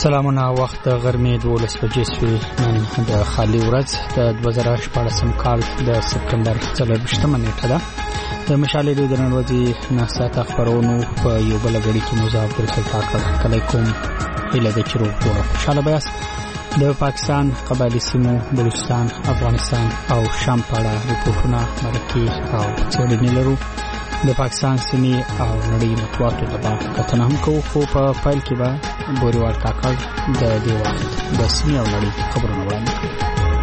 سلامونه وخت غرمې 12 بجې شوې نن د خالي ورځ د 2014 کال د سپتمبر 24مه نیټه ده د مشالې د نړیوالي ناسات خبرونو په یو بل غړي کې مزاب د فتاق علیکم اله د چرو خوشاله بیاس د پاکستان قبایلی سیمو بلوچستان افغانستان او شام په اړه ریپورتونه مرکي او څېړنې لرو د پاکستان سیمې او نړۍ مطبوعاتو ته کتنه هم کوو خو په فایل کې به بوريوال کاکړ د دې وخت د سیمې او نړۍ خبرونه وړاندې کوي.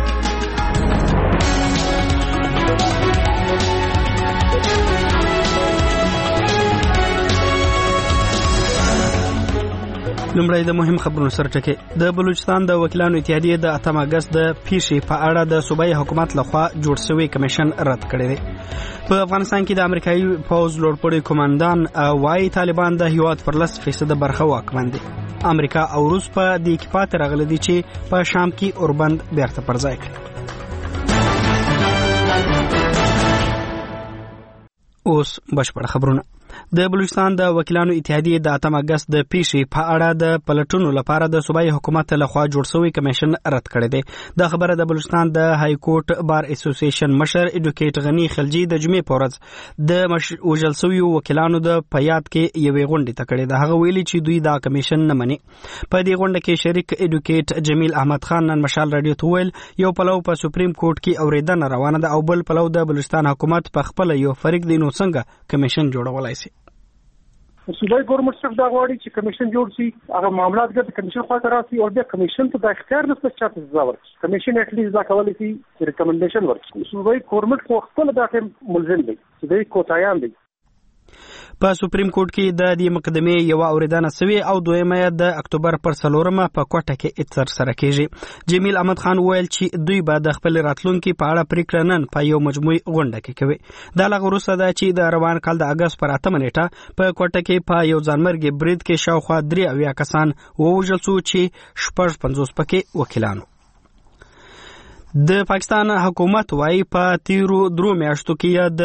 لومړی د مهم خبرونو سره ټکی د بلوچستان د وکیلانو اتحادیه د 8 اگست د پیښې په اړه د صوبایي حکومت لخوا جوړ شوی کمیشن رد کړی دی. په افغانستان کې د امریکایي پوز لوړپوړي کمانډان وايي طالبان د هیواد پر 10% برخه واکمن دي. امریکا او روس په دې کې پاتې راغلي دي چې په شام کې اوربند بیرته پر ځای کړي. اوس بشپړ خبرونه. د بلوچستان د وکیلانو اتحادیه د 8 اگست د پیښې په اړه د پلټونو لپاره د صوبایي حکومت لخوا جوړ شوی کمیشن رد کړی دی. دا خبره د بلوچستان د های کورټ بار اسوسییشن مشر اډوکیټ غنی خلجی د جمعې په ورځ د وژل شویو وکیلانو د پیاد کې یوې غونډې ته کړی. د هغه ویلي چې دوی دا کمیشن نه مني. په دې غونډه کې شریک اډوکیټ جمیل احمد خان نن مشال رادیو ته ویل یو پلو په سپریم کورټ کې اوریدنه روانه ده او بل پلو د بلوچستان حکومت په خپل یو فریق دی نو څنګه کمیشن جوړولای شي. صوبایي ګورنمنت صرف دا غواړي چې کمیشن جوړ شي، هغه معاملات ګټه کمیشن خواته راسي او بیا کمیشن ته د اختیار نشته چې سزا ورکړي. کمیشن اټلیست دا کولی شي چې ریکمنډیشن ورکړي. صوبایي ګورنمنت خو خپل دا ملزم دی چې دوی کوتاهیان دي. په سپریم کورټ کې د دې مقدمې یو اوریدنه سوي او دویمه د اکتوبر پر 4مه په کوټه کې اتر سره کېږي. جمیل احمد خان ویل چې دوی به د خپل راتلونکو په اړه پریکړه نن په یو مجموعي غونډه کې کوي. دا لغه وروسته ده چې د روان کال د اگست پر 8مه نیټه په کوټه کې په یو ځانمرګي برید کې شاوخوا 3 کسان ووژل شو چې 50 پکې وکیلانو. د پاکستان حکومت وايي په تیرو 3 میاشتو کې د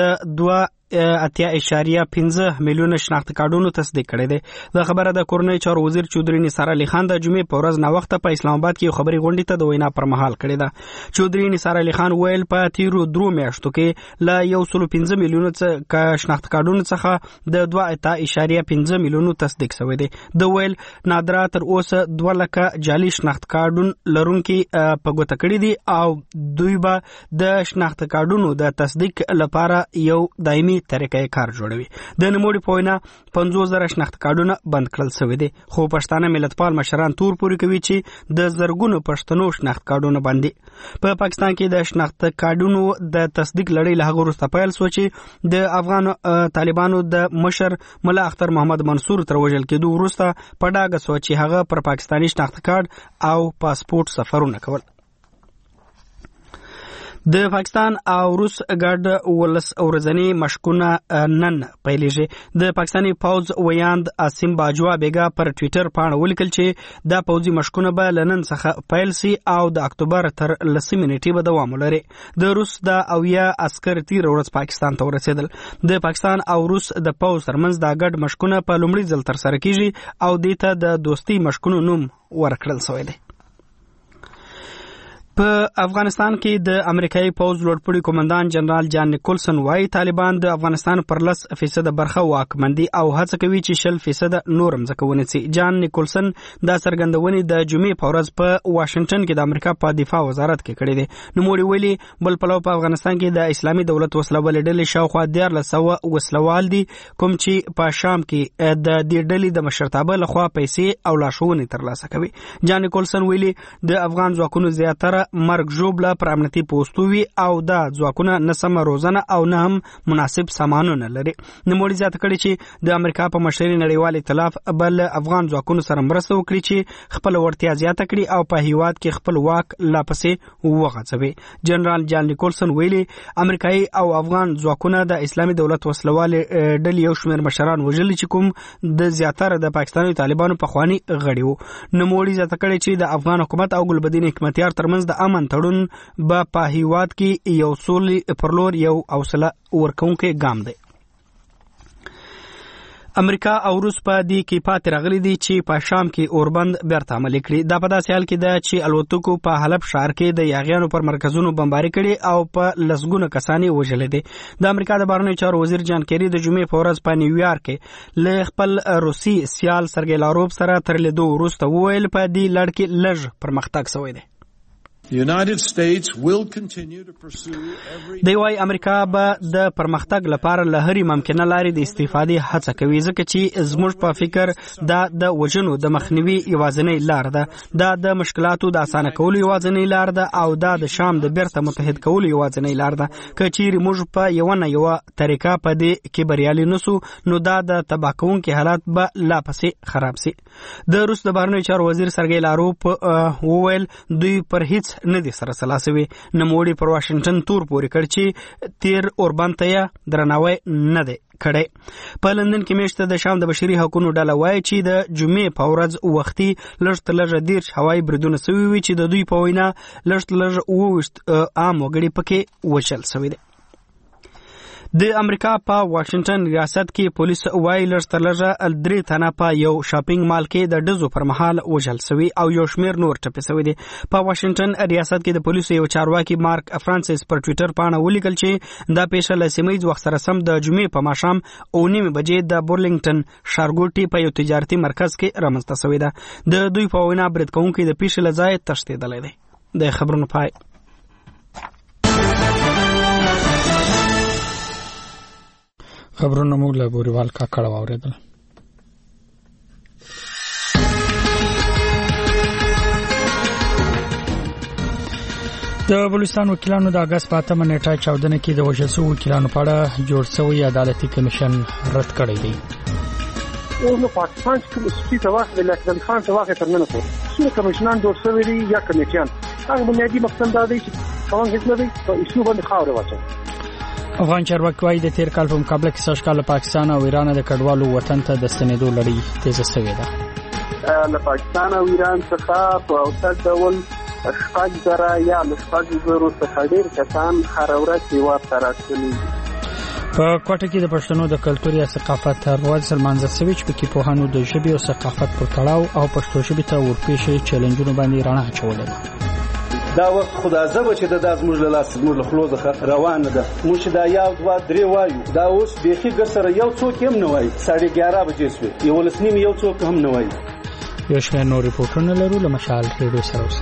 2.5 میلیون شناخت کارتونو تصدیق کړي دي. دا خبره د کورنۍ چارو وزیر چودري نثار علي خان د جمعې په ورځ نا وخت په اسلام آباد کې خبري غونډې ته د وینا پر مهال کړي ده. چودري نثار علي خان ویل په تیرو 3 میاشتو کې لا 1.5 میلیون شناخت کارتونو څخه د 2.5 میلیون تصدیق شوی دي. د ویل نادرا تر اوسه 2 لک جعلي شناخت کارتون لرونکي په ګوته کړي دي او دوی به د شناخت کارتونو د تصدیق لپاره یو دایمي طریقې کار جوړوي. د نموړي پوینه 50,000 شناخت کارتونه بند کړل شوی دي خو پښتانه ملتپال مشران تور پوري کوي چې د زرګونو پښتنو شناخت کارتونه باندې په پاکستان کې د شناخت کارتونو د تصدیق لړۍ له هغه وروسته پیل شو چې د افغان طالبانو د مشر ملا اختر محمد منصور تر وژل کېدو وروسته په ډاګه شو چې هغه پر پاکستاني شناخت کارت او پاسپورت سفرونه کول. د پاکستان او روس ګډ ولس اورزنی مشکونه نن پیلېږي. د پاکستاني پوز ویاند اسیم باجوا بیگا پر ټوئیټر باندې ولیکل چې دا پوزي مشکونه به لنن څخه پیل سي او د اکتوبر تر 10 نیټې به دوام ولري. د روس د اویا عسكر تیر ورځ پاکستان ته ورسېدل. د پاکستان او روس د پوز ترمنځ دا ګډ مشکونه په لومړي ځل تر سره کیږي او دته د دوستي مشکونو نوم ورکړل شوی دی. په افغانستان کې د امریکایي پوز لوړپوړي کمانډان جنرال جان نیکولسن وايي طالبان د افغانستان پر 10% برخه واکمندي او هڅه کوي چې 10% نورم ځکونه سي. جان نیکولسن دا څرګندونې د جمعې په ورځ په واشنگټن کې د امریکا په دفاع وزارت کې کړې دي. نو موري ویلي بل پلو په افغانستان کې د اسلامي دولت وسلوال ډلې شاوخوا 1300 وسلوال دي کوم چې په شام کې د دې ډلې د مشرتابه لخوا پیسې او لاشونې ترلاسه کوي. جان نیکولسن ویلي د افغان ځواکونو زیاتره مرګ جوړه پر امنیتي پوسټوي او دا ځواکونه نسمه روزنه او نه هم مناسب سامانونه لري. نموړي ځات کړي چې د امریکا په مشرۍ نړیوال ائتلاف بل افغان ځواکونو سره مرسته وکړي چې خپل ورتیا زیاته کړي او په هیواد کې خپل واک لا پسې وغځوي. جنرال جان نیکولسن ویلي امریکایي او افغان ځواکونه د اسلامي دولت وسلوال ډلې یو شمېر مشران وژلي چې کوم د زیاتره د پاکستاني طالبانو په خواني غړي وو. نموړي ځات کړي چې د افغان حکومت او ګلبدین حکمتیار ترمنځ د امن تړون به په هیواد کې یو سولې پرلور یو اوصله ورکونکي ګام دی. امریکا او روس په دې کې پاتې راغلي دي چې په شام کې اوربند بیرته عملي کړي. دا په داسې حال کې ده چې الوتکو په حلب ښار کې د یاغیانو پر مرکزونو بمباري کړي او په لسګونه کسان یې وژلي دي. د امریکا د بهرنیو چارو وزیر جان کیری د جمعې په ورځ په نیویارک کې له خپل روسي سیال سرګی لاروف سره تر لیدو وروسته وویل په دې لړ کې لږ پرمختګ شوی دی. دی وايي امریکا به د پرمختګ لپاره له هرې ممکنه لارې د استفادې هڅه کوي ځکه چې زموږ په فکر دا د وژنو د مخنیوي یوازینۍ لار ده، دا د مشکلاتو د اسانه کولو یوازینۍ لار ده او دا د شام د بیرته متحد کولو یوازینۍ لار ده. که چیرې موږ په یوه نه یوه طریقه په دې کې بریالي نسو نو دا د تباه کوونکي حالات به لا پسې خراب سي. د روس د بهرنیو چارو وزیر سرګی لاروف وویل دوی پر هیڅ نه دي سره سلاسوي. نوموړي پر واشنگټن تور پورې کړ چې تیر اوربند ته یې درناوی نه دی کړی. په لندن کې میشته د شام د بشري حقوقو ډله وایي چې د جمعې په ورځ وختي لږ تر لږه 10 هوایي بریدونه سوي وي چې د دوی په وینا لږ تر لږه 28 عام وګړي پکې وژل سوي دي. د امریکا په واشنگټن ریاست کې پولیس وايي لږ تر لږه 3 تنه په یو شاپینګ مال کې د ډزو پر مهال وژل سوي او یو شمیر نور ټپي سوي دي. په واشنگټن ریاست کې د پولیسو یو چارواکي مارک فرانسیس پر ټوئیټر باندې ولیکل چې دا پیښه له سیمه‌ییز وخت سره سم د جمعې په ماښام 9:30 بجې د بورلینګټن ښارګوټي په یو تجارتي مرکز کې رامنځته سوې ده. د دوی په وینا برید کوونکي د پیښې له ځایه تښتېدلی دی. د خبرونو پای. خبرونه مو له بوريوال کاکړه واوریدل. د بلوچستان وکیلانو د اگست په 8 نیټه چاودنه کې د وژل شوو وکیلانو په اړه جوړ شوی عدالتي کمیشن رد کړی دی. نو پاکستان کې سپی تواخ د لکدل خان تواخ ترمنه کو څو کمیشنان جوړ شوی دي یا کمیټیان. هغه بنیادی مقصد دا دی چې قانون هیڅ نه دی په ایشو باندې خاور واچي. افغان چارواکي وايي د تیر کال په مقابله کې سږ کال پاکستان او ایران د کډوالو وطن ته د ستنېدو لړۍ تیزه شوې ده. له پاکستان او ایران څخه په اوسط ډول 6,000 یا 6,000 څخه ډېر کسان هر ورځ هېواد ته راستنېږي. په کوټه کې د پښتنو د کلتور یا ثقافت ورځ لمانځل شوې چې پکې پوهانو د ژبې او ثقافت پر تړاو او پښتو ژبې ته ورپېښې چیلنجونو باندې رڼا اچولې ده. دا وخت خدای زبه چې د داز موږ له لاس موږ له خلوزه روانه ده. موږ دا یو 2 3 وایو دا اوس بيخي ګسره یو څوک هم نه وایي. 11:30 بجې شوې یو لسنیم یو څوک هم نه وایي. یو شمېر نور ریپورټونه لرو له مشال ریډیو سره اوس.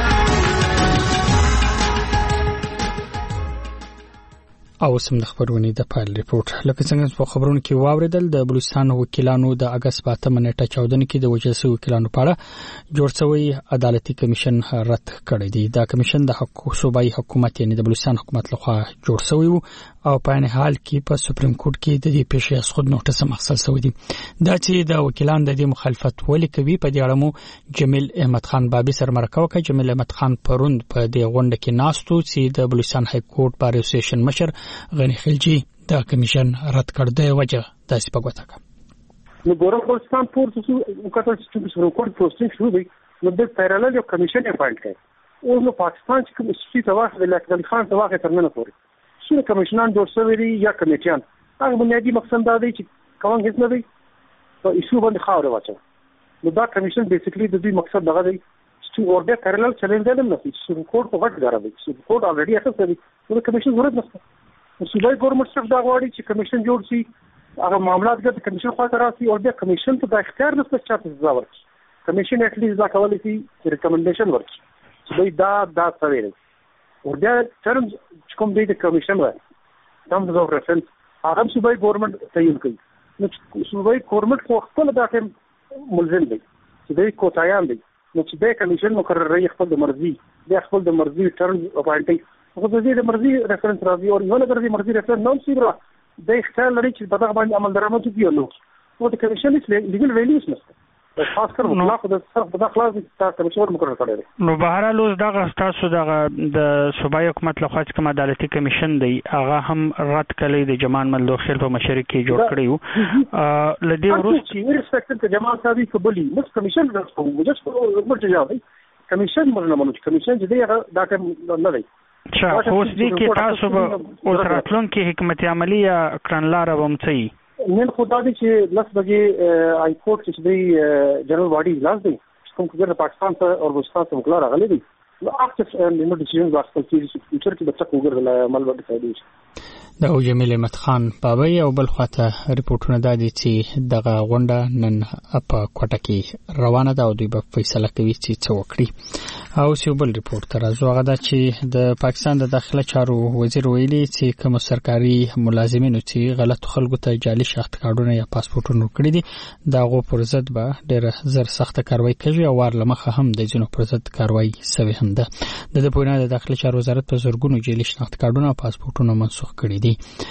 او سم د خبرونې د پایل ریپورت لکه څنګه په خبرونو کې واوریدل د بلوچستان وکیلانو د اگست په 8 نیټه چاودنه کې د وژل شوو وکیلانو په اړه جوړ شوی عدالتي کمیشن رد کړی دی. دا کمیشن د صوبایي حکومت یعنی د بلوچستان حکومت لخوا جوړ شوی او په عین حال کې په سپریم کورټ کې د دې پیښې از خود نوټس مخصص شوی دی. دا چې د وکیلانو د دې مخالفت ولې کوي په دې اړه مو جمیل احمد خان بابي سره مرکه وکړه. جمیل احمد خان پروند په دې غونډه کې ناستو چې د بلوچستان های کورټ بار اسوسییشن مشر غنی خلجی دا کمیشن رد کړ د وجه داسې په ګوته کړ. نو ګورم بلوچستان پورته وکړل چې سپریم کورټ پروسیډینګ شروع دی نو د پیرالل یو کمیشن اپاینټ کړ او نو پاکستان چې کوم سپی تواخ د لکدل خان تواخ ترمنه پورې څو کمیشنان جوړ شوی دي یا کمیټیان. هغه بنیادی مقصد دا دی چې قانون هیڅ نه دی په ایشو باندې خاور واچي. نو دا کمیشن بیسیکلی د دې مقصد دغه دی چې اورډر پیرالل چیلنج دلم نه سپریم کورټ په وخت غره دی. سپریم کورټ الریډي اخر دی نو کمیشن ضرورت نشته. صوبایي ګورنمنت څخه دا غواړي چې کمیشن جوړ شي هغه معاملات د کمیشن خواته راسي او د کمیشن ته د اختیار نشته چې تاسو ځا ورکړي. کمیشن اټ لیست دا کولای شي چې ریکمنډیشن ورکړي چې دا څه ویل او دا ټرمز چې کوم دی د کمیشن وایي ټرمز اف ریفرنس هغه صوبایي ګورنمنت تعیین کوي. نو صوبایي ګورنمنت خو خپل دا ټیم ملزم دی چې د کوتایان دی نو چې د کمیشن مقرري خپل د مرزي ټرمز اپاینټي خو د دې مرزي ریفرنس راځي او یو لګر دې مرزي ریفرنس نو سیبره د اختیار لري چې په دغه باندې عمل درامه کوي نو د کمیشن لیګل ویلیوز نشته خاص کر مطلق د صرف د خلاص د کمیشن مقرر کړی. نو بهرحال اوس دغه تاسو دغه د صوبایي حکومت لخوا چې کوم عدالتي کمیشن دی هغه هم رد کړی د جمال ملدوخیل په مشرۍ کې جوړ کړی لدی وروسته چې ریسپیکټ ته جمال صاحب قبولي مس کمیشن راځو مجلس مرجع کمیشن مرنه منو کمیشن چې دی دا ټیم نه دی. اوس دې کې تاسو به اوس راتلونکي حکمت عملی یا کړنلاره ومڅي نن خو دا دی چې لس بجې هاي کورټ کې د جنرال باډي اجلاس دی کوم چې پاکستان ته او افغانستان ته مخالفت راغلي دي نو اکټیو لیمټ ډیسیژن واخیستل کېږي چې فیوچر کې بچا وګرځي عمل وکړي فائدې د او جمیل احمد خان بابای او بل خواته ریپورتونه دادي چې دغه غونډه نن په کوټه کې روانه ده او دوی به فیصله کوي چې څه وکړي او څو بل ریپورت راځو هغه دا چې د پاکستان د داخله چارو وزیر ویلي چې کوم سرکاري ملازمینو چې غلط خلکو ته جعلي شناخت کارتونه یا پاسپورتونه کړی دي دغه پر ضد به ډېر زر سخت کاروایی کوي او ور لمخه هم د جنو پر ضد کاروایی سوي هم ده د پوینه د داخله چارو وزارت په زورګونو جعلي شناخت کارتونه او پاسپورتونه منسوخ کړي دي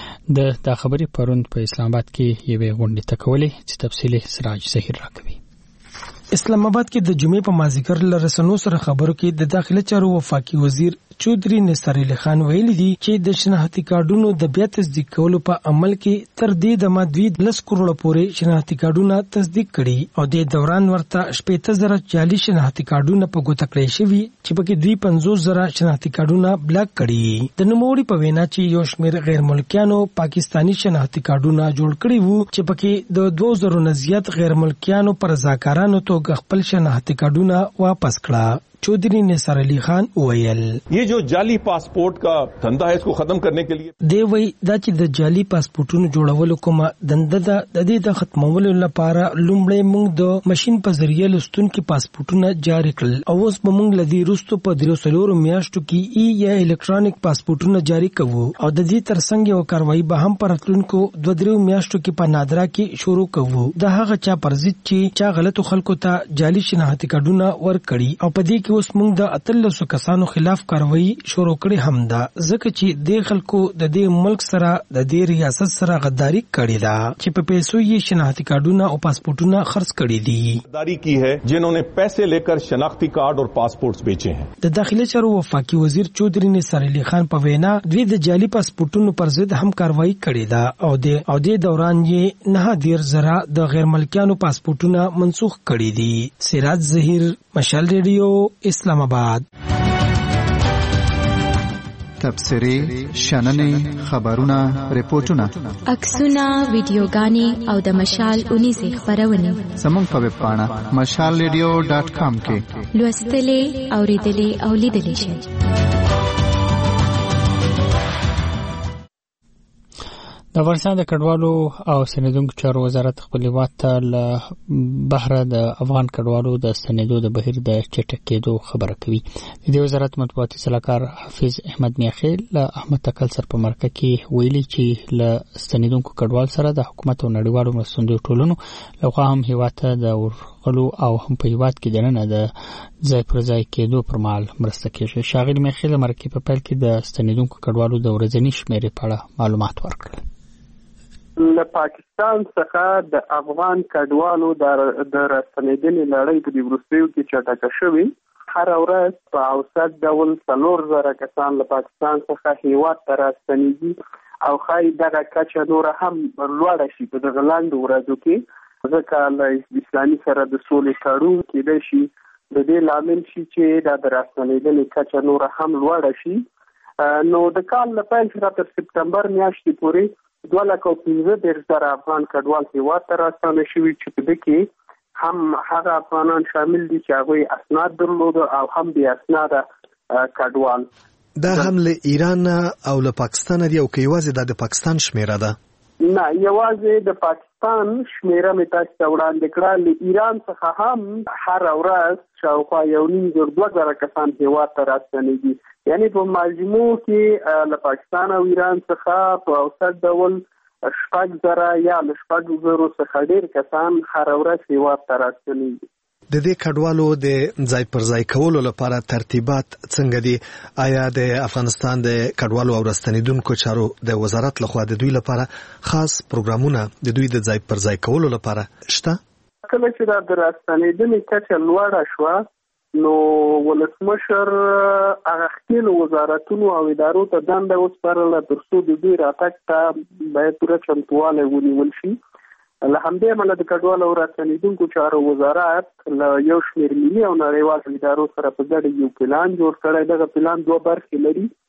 د خبرې پروند په اسلام آباد کې یوه غونډه تکولې چې تفصیلی سراج ظهیر راکوي اسلام آباد کې د جمعې په مازیګر لرسنو سره خبرو کې د داخله چارو وفاقي وزیر چودري نثار علي خان ویلي دي چې د شناختی کارډونو د بیا تصدیق کولو په عمل کې تر دې د مادوي 10 کروڑ پورې شناختی کارډونه تصدیق کړي او د دوران ورته 15040 شناختی کارډونه په ګوته کړی شوی چې پکې 250,000 شناختی کارډونه بلاک کړي د نوموړي په وینا چې یو شمېر غیر ملکیانو پاکستانی شناختی کارډونه جوړ کړي وو چې پکې د 2000 نه زیات غیر ملکیانو پر رضاکارانو توګه خپل شناختی کارډونه واپس کړه चौधरी نثار علي خان ویل ये जो जाली पासपोर्ट का धंधा है इसको खत्म करने के लिए دی وی دا چې د جعلي پاسپورتونو جوړولو کومه دنده د دې د ختمولو لپاره لومړی موږ د ماشين په ذریعہ لستونکو پاسپورتونه جاری کړل او اوس به موږ لدی روستو په 3 میاشتو کې ای یا الکترونیک پاسپورتونه جاری کوو او د دې ترڅنګ یو کاروایی به هم پرتلونکو 2 میاشتو کې په نادرا کې شروع کوو د هغه چا پرځید چې چا غلطو خلکو ته جعلي شناختی کارډونه ورکړي او په دې کې اوس موږ د 1300 کسانو خلاف کاروایی شروع کړې هم ده ځکه چې د خلکو د دې ملک سره د دې ریاست سره غداری کړې ده چې په پیسو یې شناختی کارډونه او پاسپورتونه خرڅ کړي دي غداری کی ہے جنہوں نے پیسے لے کر شناختی کارڈ اور پاسپورٹس بیچے ہیں د داخلي چارو وفاقي وزیر چودري نثار علي خان په وینا دوی د جعلي پاسپورتونو پر ضد هم کاروایی کړې ده او د دوران یې 9,000 د غیر ملکیانو پاسپورتونه منسوخ کړي دي سراج ظهیر مشال ریډیو اسلام آباد تبصرې شننې خبرونه ریپورتونه عکسونه ویډیوګانې او د مشال 19 خبرونه زموږ په ویب پاڼه mashalradio.com کې لوستلې اوریدلې او لیدلې شئ د افغانستان د کډوالو او سندونکو چارو وزارت خپل هیواد ته له بهره د افغان کډوالو د ستنېدو د بهیر د چټکېدو خبره کوي د دې وزارت مطبوعاتي سلاکار حافظ احمد میاخیل له احمد تکل سر په مرکه کې ویلي چې له ستنېدونکو کډوال سره د حکومت او نړیوالو مرستندویو ټولنو لخوا هم هیواد ته د ورغلو او هم په هیواد کې دننه د ځای پر ځای کېدو پر مهال مرسته کېږي ښاغلي میاخیل مرکه په پیل کې د ستنېدونکو کډوالو د ورځني شمېرې په اړه معلومات ورکړل له پاکستان څخه د افغان کډوالو د راستنېدنې لړۍ په دې وروستیو کې چټکه شوې هر ورځ په اوسط ډول 4,000 کسان له پاکستان څخه هیواد ته راستنېږي او ښایي دغه کچه نوره هم لوړه شي په دغه لنډو ورځو کې ځکه له اسلامي سره د سولې تړون کېدای شي د دې لامل شي چې د راستنېدنې کچه نوره هم لوړه شي نو د کال له پیل څخه تر سپتمبر میاشتې پورې 2,15,000 افغان کډوال هیواد ته راستانه شوي چې په دې کې هم هغه افغانان شامل دي چې هغوی اسناد درلود او هم بې اسناده کډوال دا هم له ایران او له پاکستان دی او که یوازې د پاکستان شمیره ده نه یوازې د پاکستان شمیره مې تاسو ته وړاندې کړه له ایران څخه هم هر ورځ شاوخوا 1,500 کسان هیواد ته راستنېږي یعنی په مجموع کې له پاکستان او ایران څخه په اوسط ډول 6,000 یا 6,000 څخه ډېر کسان هر ورځ هیواد ته راستنېږي د دې کډوالو د ځای پر ځای کولو لپاره ترتیبات څنګه دي آیا د افغانستان د کډوالو او راستنېدونکو چارو د وزارت لخوا د دوی لپاره خاص پروګرامونه د دوی د ځای پر ځای کولو لپاره شته کله چې د راستنېدنې کچه لوړه شوه نو ولسمشر هغه خپل وزارتونو او ادارو ته دنده وسپارله ترڅو د دوی راتګ ته باید پوره چمتووالی ونیول شي له همدې امله د کډوالو او راستنېدونکو چارو وزارت له یو شمېر ملي او نړیوالو ادارو سره په ګډه یو پلان جوړ کړی دغه پلان 2 برخې لري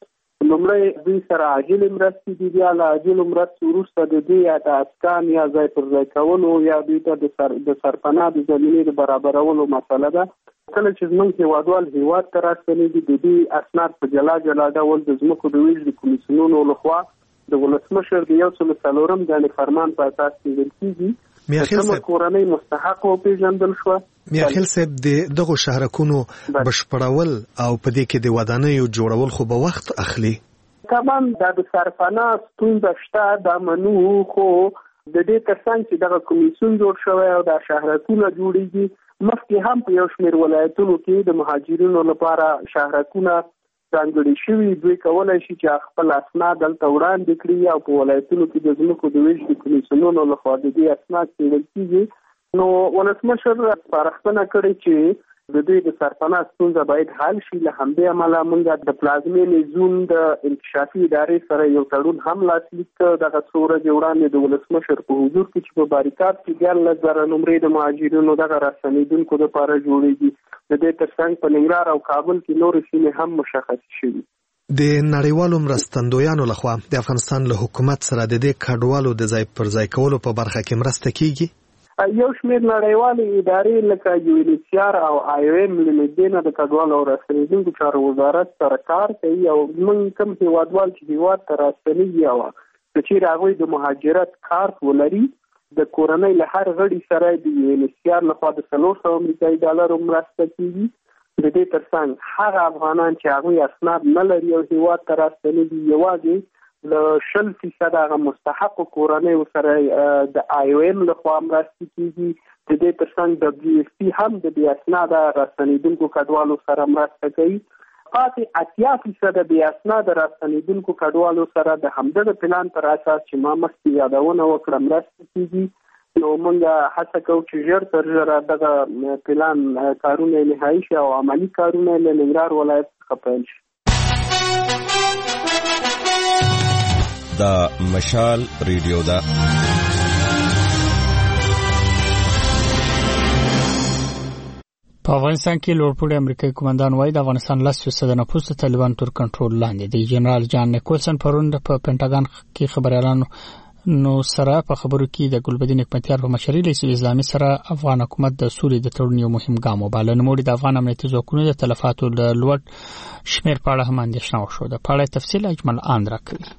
لومړی دوی سره عاجل مرستې دي، بیا له عاجل مرستې وروسته د دوی یا د اسکان یا ځای پر ځای کولو یا دوی ته د سرپناه د زمینې د برابرولو مسله ده. کله چې زموږ هیوادوال هیواد ته راستنېږي د دوی اسناد په جلا جلا ډول د ځمکو د ویش د کمیسیونونو لخوا د ولسمشر د 140 ګڼې فرمان په اساس کېدل کېږي. کومه کورنۍ مستحق وپېژندل شوه. میاخیل صاحب د دغو شهرکونو بشپړول او په دې کې د ودانیو جوړول خو به وخت اخلي. طبعا د سرپناه ستونزه شته، دا منو، خو د دې ترڅنګ چې دغه کمیسیون جوړ شوی او د شهرکونه جوړیږي، مخکې هم په یو شمېر ولایتونو کې د مهاجرینو لپاره شهرکونه ځانګړي شوي، دوی کولی شي چې خپل اسناد دلته وړاندې کړي او په ولایتونو کې د ځمکو د ویش د کمیسیونونو لخوا د دې اسناد څېړل کېږي. نو ولسمشر سپارښتنه کړې چې د دوی د سرپناه ستونزه باید حل شي. له همدې امله موږ د پلازمینې زون د انکشافي ادارې سره یو تړون هم لاسلیک کړ دغه څو ورځې وړاندې د ولسمشر په حضور کې چې په باریکاډ کې 14,000 نمرې د مهاجرینو دغه راستنېدونکو دپاره جوړېږي. د دې ترڅنګ په ننګرهار او کابل کې نورې سیمې هم مشخص شوي. د نړیوالو مرستندویانو لخوا د افغانستان له حکومت سره د دې کډوالو د ځای پر ځای کولو په برخه کې مرسته کیږي. یو شمېر نړیوالې ادارې لکه UNHCR او IOM له نږدې نه د کډوالو او راستنېدونکو چارو وزارت سره کار کوي او موږ کوم هیوادوال چې هیواد ته راستنېږي او که چېرې هغوی د مهاجرت کارت ولري، د کورنۍ له هر غړي سره د UNHCR لخوا د $400 امریکایي مرسته کیږي. د دې ترڅنګ هغه افغانان چې هغوی اسناد نه لري او هیواد ته راستنېږي، یوازې له 100% هغه مستحق کورنۍ سره د IOM لخوا مرستې کیږي. د دې ترڅنګ WFP هم د بې اسناده راستنېدونکو کډوالو سره مرسته کوي. پاتې 80% د بې اسناده راستنېدونکو کډوالو سره د همدغه پلان پر اساس چې ما مخکې یادونه وکړه مرسته کیږي. نو موږ هڅه کوو چې ژر تر ژره دغه پلان کارونه نهایي شي او عملي کارونه له ننګرهار ولایت څخه پیل شي. دا مشال ریډیو ده. په افغانستان کې لوړپوړي امریکایي قومندان وایي د افغانستان 10% نفوس د طالبان تر کنټرول لاندې دی. جنرال جان نیکولسن پرون په پینټاګان کې خبريالانو نو سره په خبرو کې د ګلبدین حکمتیار په مشرۍ له اسلامي سره افغان حکومت د سولې د تړون یو مهم ګام وباله. نو د افغان امنیتي ځواکونو د تلفاتو له لوړ شمیر په اړه هم اندېښنه وشوه. د پاړې تفصیل اجمل اندرا کوي.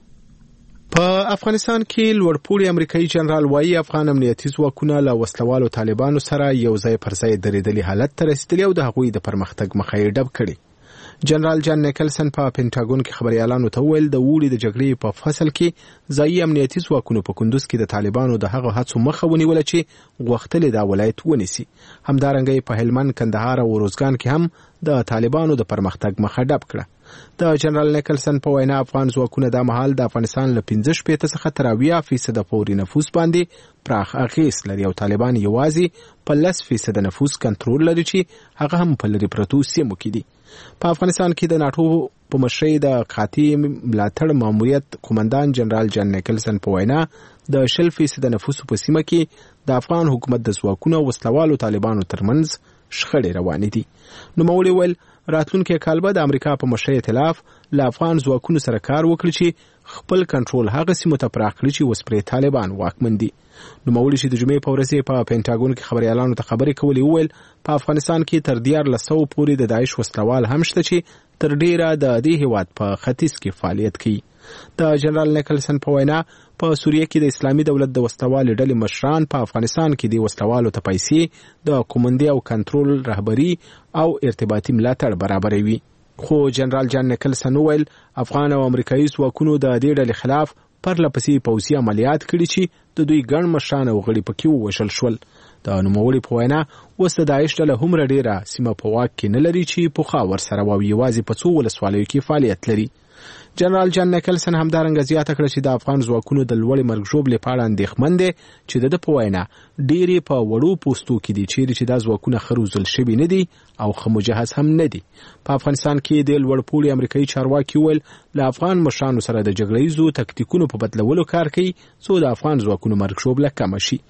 په افغانستان کې لوړپوړي امریکایي جنرال وایي افغان امنیتي ځواکونه له وسلوالو طالبانو سره یو ځای پر ځای درېدلي حالت ته رسیدلي او د هغوی د پرمختګ مخه یې ډب کړي. جنرال جان نیکلسن په پینټاګون کې خبريالانو ته وویل د وړي د جګړې په فصل کې ځایي امنیتي ځواکونو په کندوز کې د طالبانو د هغه هڅو مخه ونیوله چې غوښتل دا ولایت ونیسي. همدارنګه په هلمند، کندهار او روزګان کې هم د طالبانو د پرمختګ مخه ډب کړه. د جنرال نیکلسن په وینا افغان ځواکونه د مهال د افغانستان له 15% څخه تر 20% پورې نفوس باندې پراخ اغېز لري او طالبان یوازې په 10% نفوس کنټرول لري چې هغه هم په لري پرتو سیمو کې دي. په افغانستان کې د ناتو په مشرۍ د قاطع ملاتړ ماموریت قومندان جنرال جان نیکلسن په وینا د 10% نفوس په سیمه کې د افغان حکومت د ځواکونو وسلوالو طالبانو ترمنځ شخړې روانې دي. نو مولوی ویل راتلونکي کال به د امریکا په مشرۍ ائتلاف له افغان ځواکونو سره کار وکړي چې خپل کنټرول هغه سیمو ته پراخ کړي چې وسپرې طالبان واکمن دي. نو مولوی چې د جمعې په ورځ په پینټاګون کې خبريالانو ته خبرې کولې وویل په افغانستان کې تر 1400 پورې د داعش وسلوال هم شته چې تر ډیره د دې هیواد په ختیځ کې فعالیت کوي. د جنرال نیکلسن په وینا په سوریه کې د اسلامي دولت د وسلوال ډلې مشران په افغانستان کې د وسلوالو ته پیسې د کومندې او کنټرول رهبری او ارتباطي ملاتړ برابروي. خو جنرال جان نیکلسن ویل افغان او امریکایي ځواکونو د دې ډلې خلاف پرلپسې پوځي عملیات کړي چې د دوی ګڼ مشران او غړي پکې ووژل شول. د نوموړي په وینا اوس د داعش ډله هومره ډیره سیمه په واک کې نه لري چې پخوا ورسره یوازې په څو ولسوالیو کې فعالیت لري. جنرال جان نیکلسن همدارنګه زیاته کړه چې د افغان ځواکونو د لوړې مرګ ژوبلې په اړه اندېښمن دی چې د په وینا ډېرې په وړو پوستو کې دي چې دا ځواکونه ښه روزل شوي نه دي او ښه مجهز هم نه دي. په افغانستان کې د لوړپوړي امریکایي چارواکي ویل له افغان مشرانو سره د جګړه ییزو تکتیکونو په بدلولو کار کوي څو د افغان ځواکونو مرګ ژوبله کمه شي.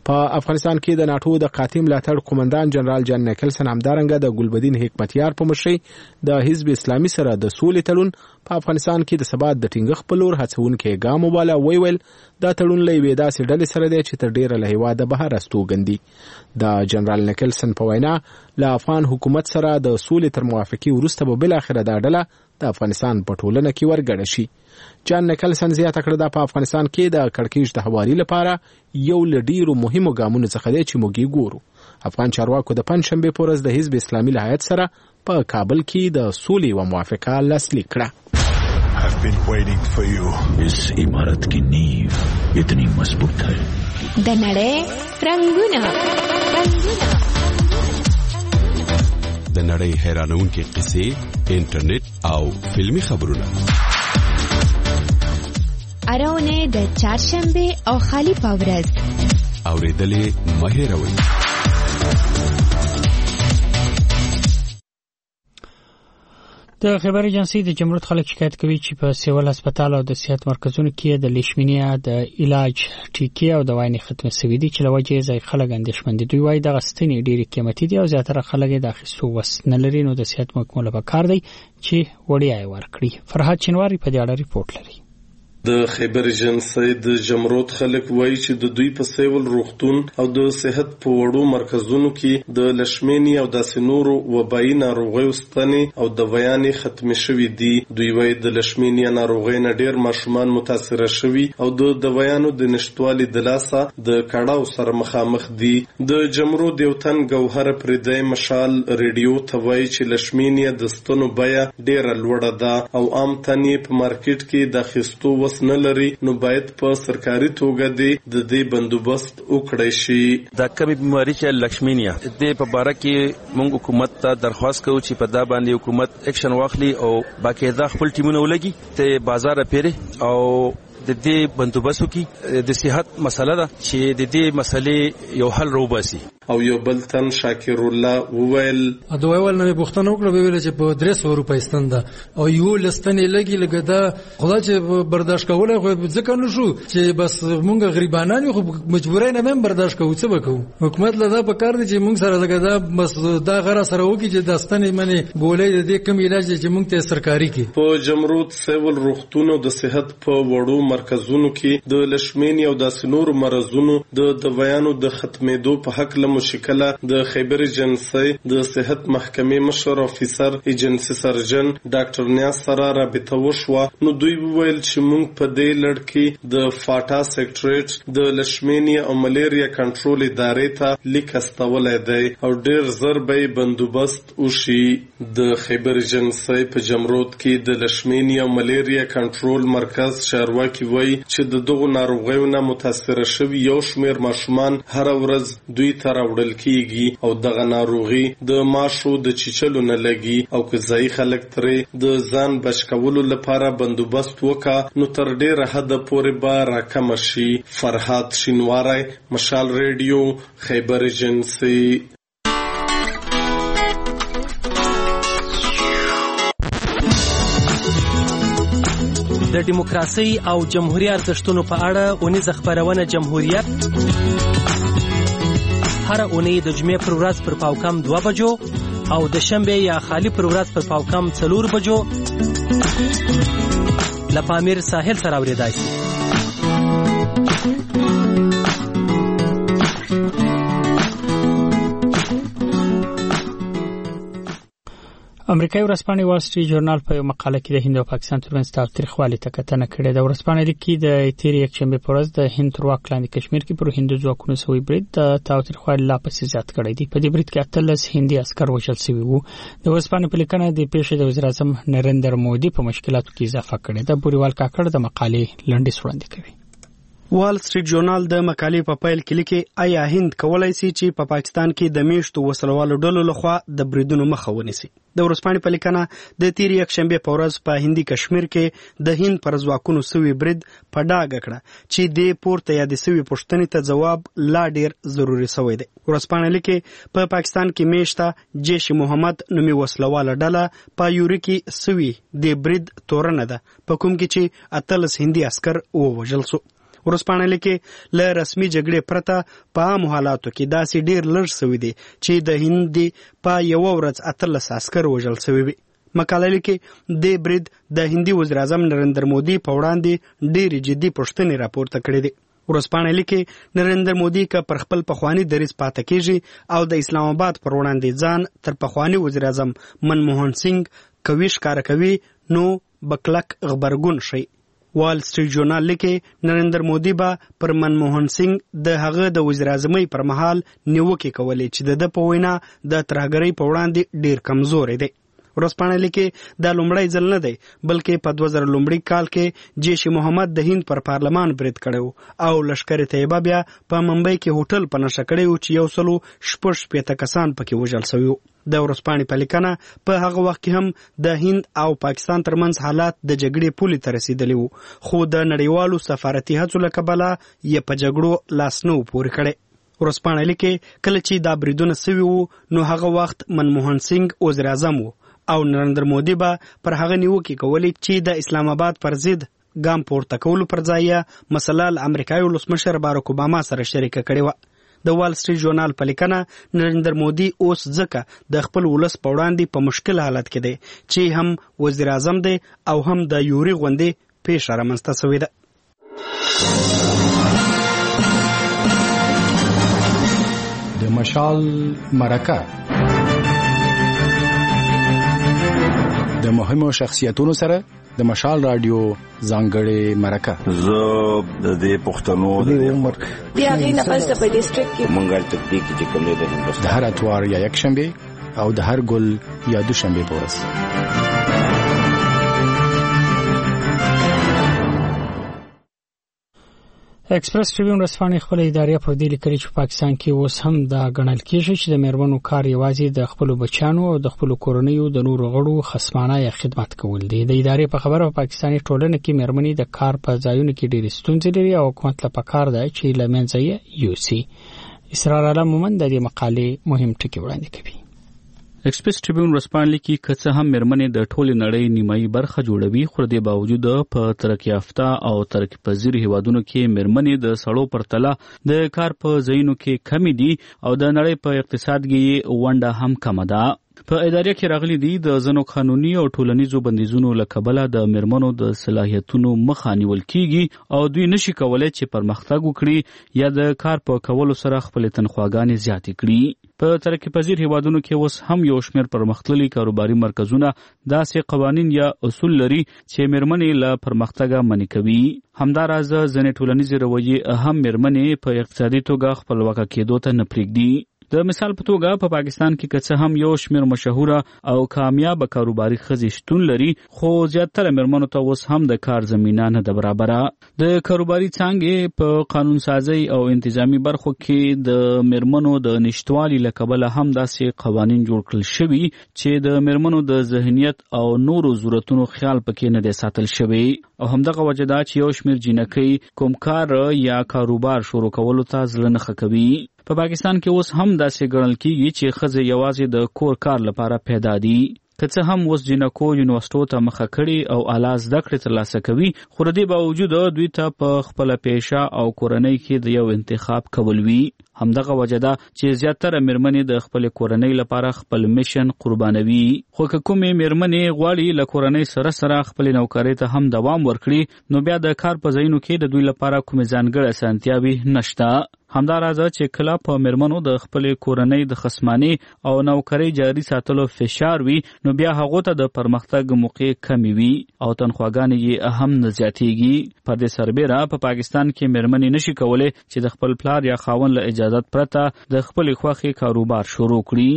په افغانستان کې د ناتو د قاطع ملاتړ قومندان جنرال جان نیکلسن همدارنګه د ګلبدین حکمتیار په مشرۍ د حزب اسلامي سره د سولې تړون په افغانستان کې د ثبات د ټینګښت په لور هڅونکي ګام وباله. ویل دا تړون له یوې داسې ډلې سره دی چې تر ډیره له هیواده بهر استوګندي. د جنرال نیکلسن په وینا له افغان حکومت سره د سولې تر موافقې وروسته به بالاخره دا ډله د افغانستان په ټولنه کې ورګډه شي. جان نیکلسن زیاته کړه دا په افغانستان کې د کړکېچ د هواري لپاره یو له ډیرو مهمو ګامونو څخه دی چې موږ ګورو. افغان چارواکو د پنځشنبه په ورځ د حزب اسلامي له هیئت سره په کابل کې د سولې و موافقه لاسلیک کړه. I've been waiting for you. इस इमारत की नींव इतनी मजबूत है. د نړۍ رنگونه د نړۍ حیرانونکې قصې، انټرنیټ او فلمی خبرونه. اراونه د چهارشنبه او خالی پاورز اوریدلې مهیروي. د خبر ایجنسی د جمهوریت خلک شکایت کوي چې په سیول هسپتال او د صحت مرکزونو کې د لیشمینیا د علاج ټیکې او دوايي ختم شوې دي چې لوجه ځای خلک اندېښمن دي. دوی وايي د غستنې ډېری قیمتي دي او زیاتره خلک د اخیستو وس نه لري، نو د صحت محکمه لپاره کار دی چې وړیا یې ورکړي. فرهاد چنواری په دې اړه ریپورت لري. د خیبر ایجنسی د جمهوریت خلک وایي چې د دوی په سیول روغتون او د صحت په وړو مرکزونو کې د لشمینی او د سنورو وبایي ناروغیو ستنې او دوايانې ختم شوې دي. دوی وایي د لشمینی ناروغۍ نه ډېر ماشومان متاثر شوي او د دوايانو د نشټوالي د لاسه د کړهو سره مخامخ دي. د جمهوریت یو تن ګوهر پردای مشال ریډیو ته وایي چې لشمینی د ستنو بیه ډېره لوړه ده او عام تنې په مارکیټ کې د اخیستو نه لري، نو باید په سرکاري توګه د دې بندوبست وکړای شي. دا کومه بیماری چې لکشمینیا د په باره کې موږ حکومت ته درخواست کوو چې په دا باندې حکومت اکشن واخلي او باقاعده خپل ټیمونه ولګي ته بازار پیری او د دې بندوبستو کې د صحت مسله ده چې د دې مسلې یو حل روباسي. او یو بل تن شاکر الله وویل دویول نه بوختنه وکړه ویل چې په 300 روپۍ ستنده او یو لستنې لګي لګه دا خدای چې برداشت کوله خو ځکه نو شو چې بس مونږ غریبانان خو مجبورای نه هم برداشت کوو. څه وکړو؟ حکومت له دا په کار دي چې مونږ سره لګه دا بس دا غره سره وکړي چې د ستنې منی بولې د دې کم علاج چې مونږ ته سرکاري کې. په جمهوریت سیول روغتونو د صحت په وړو مرکزونو کې د لشمینی او د سنور مرزونو د دوايانو د ختمېدو په حق مشکله د خیبر ایجنسی د صحت محکمې مشر افیسر ایجنسی سرجن ډاکټر نیاز سره رابطه وشوه. نو دوی وویل چې موږ په دې لړ کې د فاټا سیکریټریټ د لشمینی او ملیریا کنټرول ادارې ته لیک استولای دی او ډیر زر به بندوبست وشي. د خیبر ایجنسی په جمهوریت کې د لشمینی او ملیریا کنټرول مرکز چارواکي وایي چې د دغو ناروغیو نه متاثر شوي یو شمیر ماشومان هر ورځ دوی ته راوړل کیږي او دغه ناروغي د ماشو د چیچلو نه لګي او که ځای خلک ترې د ځان بچ کولو لپاره بندوبست وکا نو تر ډیره حد پورې به راکم شي. فرهاد شینواری، مشال ریډیو، خیبر ایجنسی. د دیموکراسي او جمهوریت ارزښتونو په اړه اونیزه خبرونه جمهوریت هر اونۍ د جمعې پر ورځ پر پاوکم 2 بجو او د شنبه یا خالی پر ورځ پر پاوکم 4 بجو لپامیر ساحل سره اوریدای شي. امریکایي ورځپاڼې وال سټریټ ژورنال په یو مقاله کې د هند او پاکستان ترمنځ تاوتریخوالي ته کتنه کړې ده. ورځپاڼې لیکي د تیر یکشنبه په ورځ د هند تر واک لاندې کشمیر کې پر هندو ځواکونو سوی برید د تاوتریخوالي لا پسې زیات کړی دی. په دې برید کې 13 هندي عسكر وژل شوي وو. د ورځپاڼې په لیکنه د پیښې د وزیر اعظم نریندر مودي په مشکلاتو کې اضافه کړې ده. بوریوال کاکړ د مقالې لنډیز وړاندې کوي. وال سټریټ ژورنال د مقالې په پیل کې لیکي آیا هند کولای شي چې په پاکستان کې د میشتو وسلوالو ډلو لخوا د بریدونو مخه ونیسي. د ورځپاڼې په لیکنه د تیر یکشنبه په ورځ په هندي کشمیر کې د هند پر ځواکونو سوي برید په ډاګه کړه چې د پورته یاد سوي پوښتنې ته جواب لا ډیر ضروری شوی دی. ورځپاڼې لیکي په پاکستان کې میشته جیش محمد نومي وسلواله ډله په یوري کې سوي د برید تورنه ده په کوم کې چې 13 هندي عسكر ووژل شو. ورسپانه لیکي له رسمي جګړې پرته په عام حالاتو کې داسې ډیر لږ سوي دي چې د هند په یو ورځ 18 عسكر وژل سوي وي. مقاله لیکي د برید د هندي وزیر اعظم نریندر مودي په وړاندې ډېری جدي پوښتنې راپورته کړې دي. ورسپانه لیکي نریندر مودي که پر خپل پخوانی دریځ پاتې کیږي او د اسلام آباد پر وړاندې ځان تر پخوانی وزیر اعظم منموهن سنگ کوي ښکاره کوي نو بکلک غبرګون شي. وال سټریټ جورنال لیکي نریندر مودي به پر منموهن سنگ د هغه د وزیر اعظمۍ پر مهال نیوکې کولې چې د په وینا د ترهګرۍ په وړاندې ډیر کمزوري دی. ورسپانه لیکي دا لومړی ځل نه دی بلکې په 2000 لومړي کال کې جیش محمد د هند پر پارلمان برید کړو او لشکر طیبه بیا په ممبئی کې هوټل په نشه کړی چې 116 کسان پکې وژل شوي. د ورسپانې په لیکنه په هغه وخت کې هم د هند او پاکستان ترمنځ حالات د جګړې پولې ته رسیدلی وو خو د نړیوالو سفارتي هڅو له کبله یې په جګړو لاس نه و پورې کړی. ورسپانه لیکي کله چې دا بریدونه سوي وو نو هغه وخت منموهن سنگ وزیر اعظم وو او نریندر مودي به پر هغه نیوکې کولې چې د اسلام آباد پر ضد ګام پورته کولو پر ځای مسله له امریکایي ولسمشر باراک اوباما سره شریکه کړې وه. د وال سټریټ جورنال په لیکنه نریندر مودي اوس ځکه د خپل ولس په وړاندې په مشکل حالت کې دی چې هم وزیر اعظم دی او هم د یوري غوندې پیښه رامنځته شوې ده. د مشال مرکه د مهمو شخصیتونو سره د مشال رادیو ځانګړې مرکه. زه د دې پښتنو د عمر دی هغه نفس په ډیسټریکټ کې منګل تطبیق چې کوم دی د هندوستان د هر اتوار یا یک شنبه او د هر ګل یا دوشنبه په ورځ. ایکسپریس ټریبیون رسنۍ خپل ادارې په دې لیکلي چې پاکستان کې اوس هم دا غنل کېږي چې د میرمنو کار یوازې د خپل بچانو او د خپل کورنیو د نورو غړو خصمانه یا خدمت کول دي. د ادارې په خبره په پاکستاني ټولنه کې میرمنې د کار په ځایونو کې ډېر ستونزې لري او حکومت له پکار دی چې لمنځه یې یوسي. اسرار علم مومند د دې مقالې مهم ټکي وړاندې کوي. ایکسپریس ټریبیون رسپان لیکي که څه هم میرمنې د ټولې نړۍ نیمایي برخه جوړوي خو د باوجود په ترقی یافته او ترقی پذیر هیوادونو کې میرمنې د سړو پرتله د کار په ځایونو کې کمی دي او د نړۍ په اقتصاد کې ونډه هم کمه ده. په ادارې کې راغلي دي د ځینو قانوني او ټولنیزو بندیزونو له کبله د میرمنو د صلاحیتونو مخه نیول کیږي او دوی نشي کولای چې پرمختګ وکړي یا د کار په کولو سره خپل تنخواګانې زیاتې کړي. په ترقی پذیر هیوادونو کې اوس هم یو شمېر پرمختللي کاروباري مرکزونه داسې قوانین یا اصول لري چې میرمنې له پرمختګه منع کوي. همداراز ځینې ټولنیزې رویې هم میرمنې په اقتصادي توګه خپلواکه کېدو ته نه پرېږدي. د مثال په توګه په پاکستان کې که څه هم یو شمېر مشهوره او کامیابه کاروباري ښځې شتون لري خو زیاتره میرمنو ته اوس هم د کار زمینه نه ده برابره. د کاروباري څانګې په قانون سازۍ او انتظامی برخو کې د میرمنو د نشتوالي له کبله هم داسې قوانین جوړ کړل شوي چې د میرمنو د ذهنیت او نورو ضرورتونو خیال پکې نه دی ساتل شوی او همدغه وجه ده چې یو شمېر جینکۍ کوم کار یا کاروبار شروع کولو ته زړه نه ښه کوي. په پاکستان کې اوس هم داسې ګڼل کیږي چې ښځې یوازې د کور کار لپاره پیدا دي. که څه هم اوس جینکو یونیورسټو ته مخه کړي او اعلی زده کړې ترلاسه کوي خو د دې باوجود دوی ته په خپله پیشه او کورنۍ کې د یو انتخاب کول وي. همدغه وجه ده چې زیاتره میرمنې د خپلې کورنۍ لپاره خپل میشن قربانوي. خو که کومې میرمنې غواړي له کورنۍ سره سره خپلې نوکرۍ ته هم دوام ورکړي نو بیا د کار په ځایونو کې د دوی لپاره کومې ځانګړې اسانتیاوې نشته. همداراز چې کله په میرمنو د خپلې کورنۍ د خصماني او نوکرۍ جاري ساتلو فشار وي نو بیا هغو ته د پرمختګ موقع کمی وي او تنخواګانې یې هم نه زیاتېږي. په دې سربیره په پاکستان کې میرمنې نشي کولی چې د خپل پلار یا خاوند له اجازت پرته د خپلې خوښې کاروبار شروع کړي.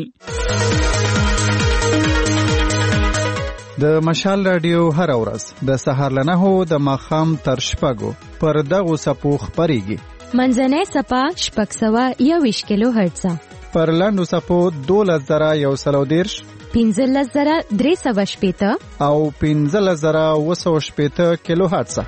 د مشال رادیو هر ورځ د سهار له 9 د ماښام تر 6 پر دغو څپو خپرېږي. منځنۍ څپه 621 کیلو هرتز، پر لاندو څپو 12110، 15380 او 15980 کیلو هرتز.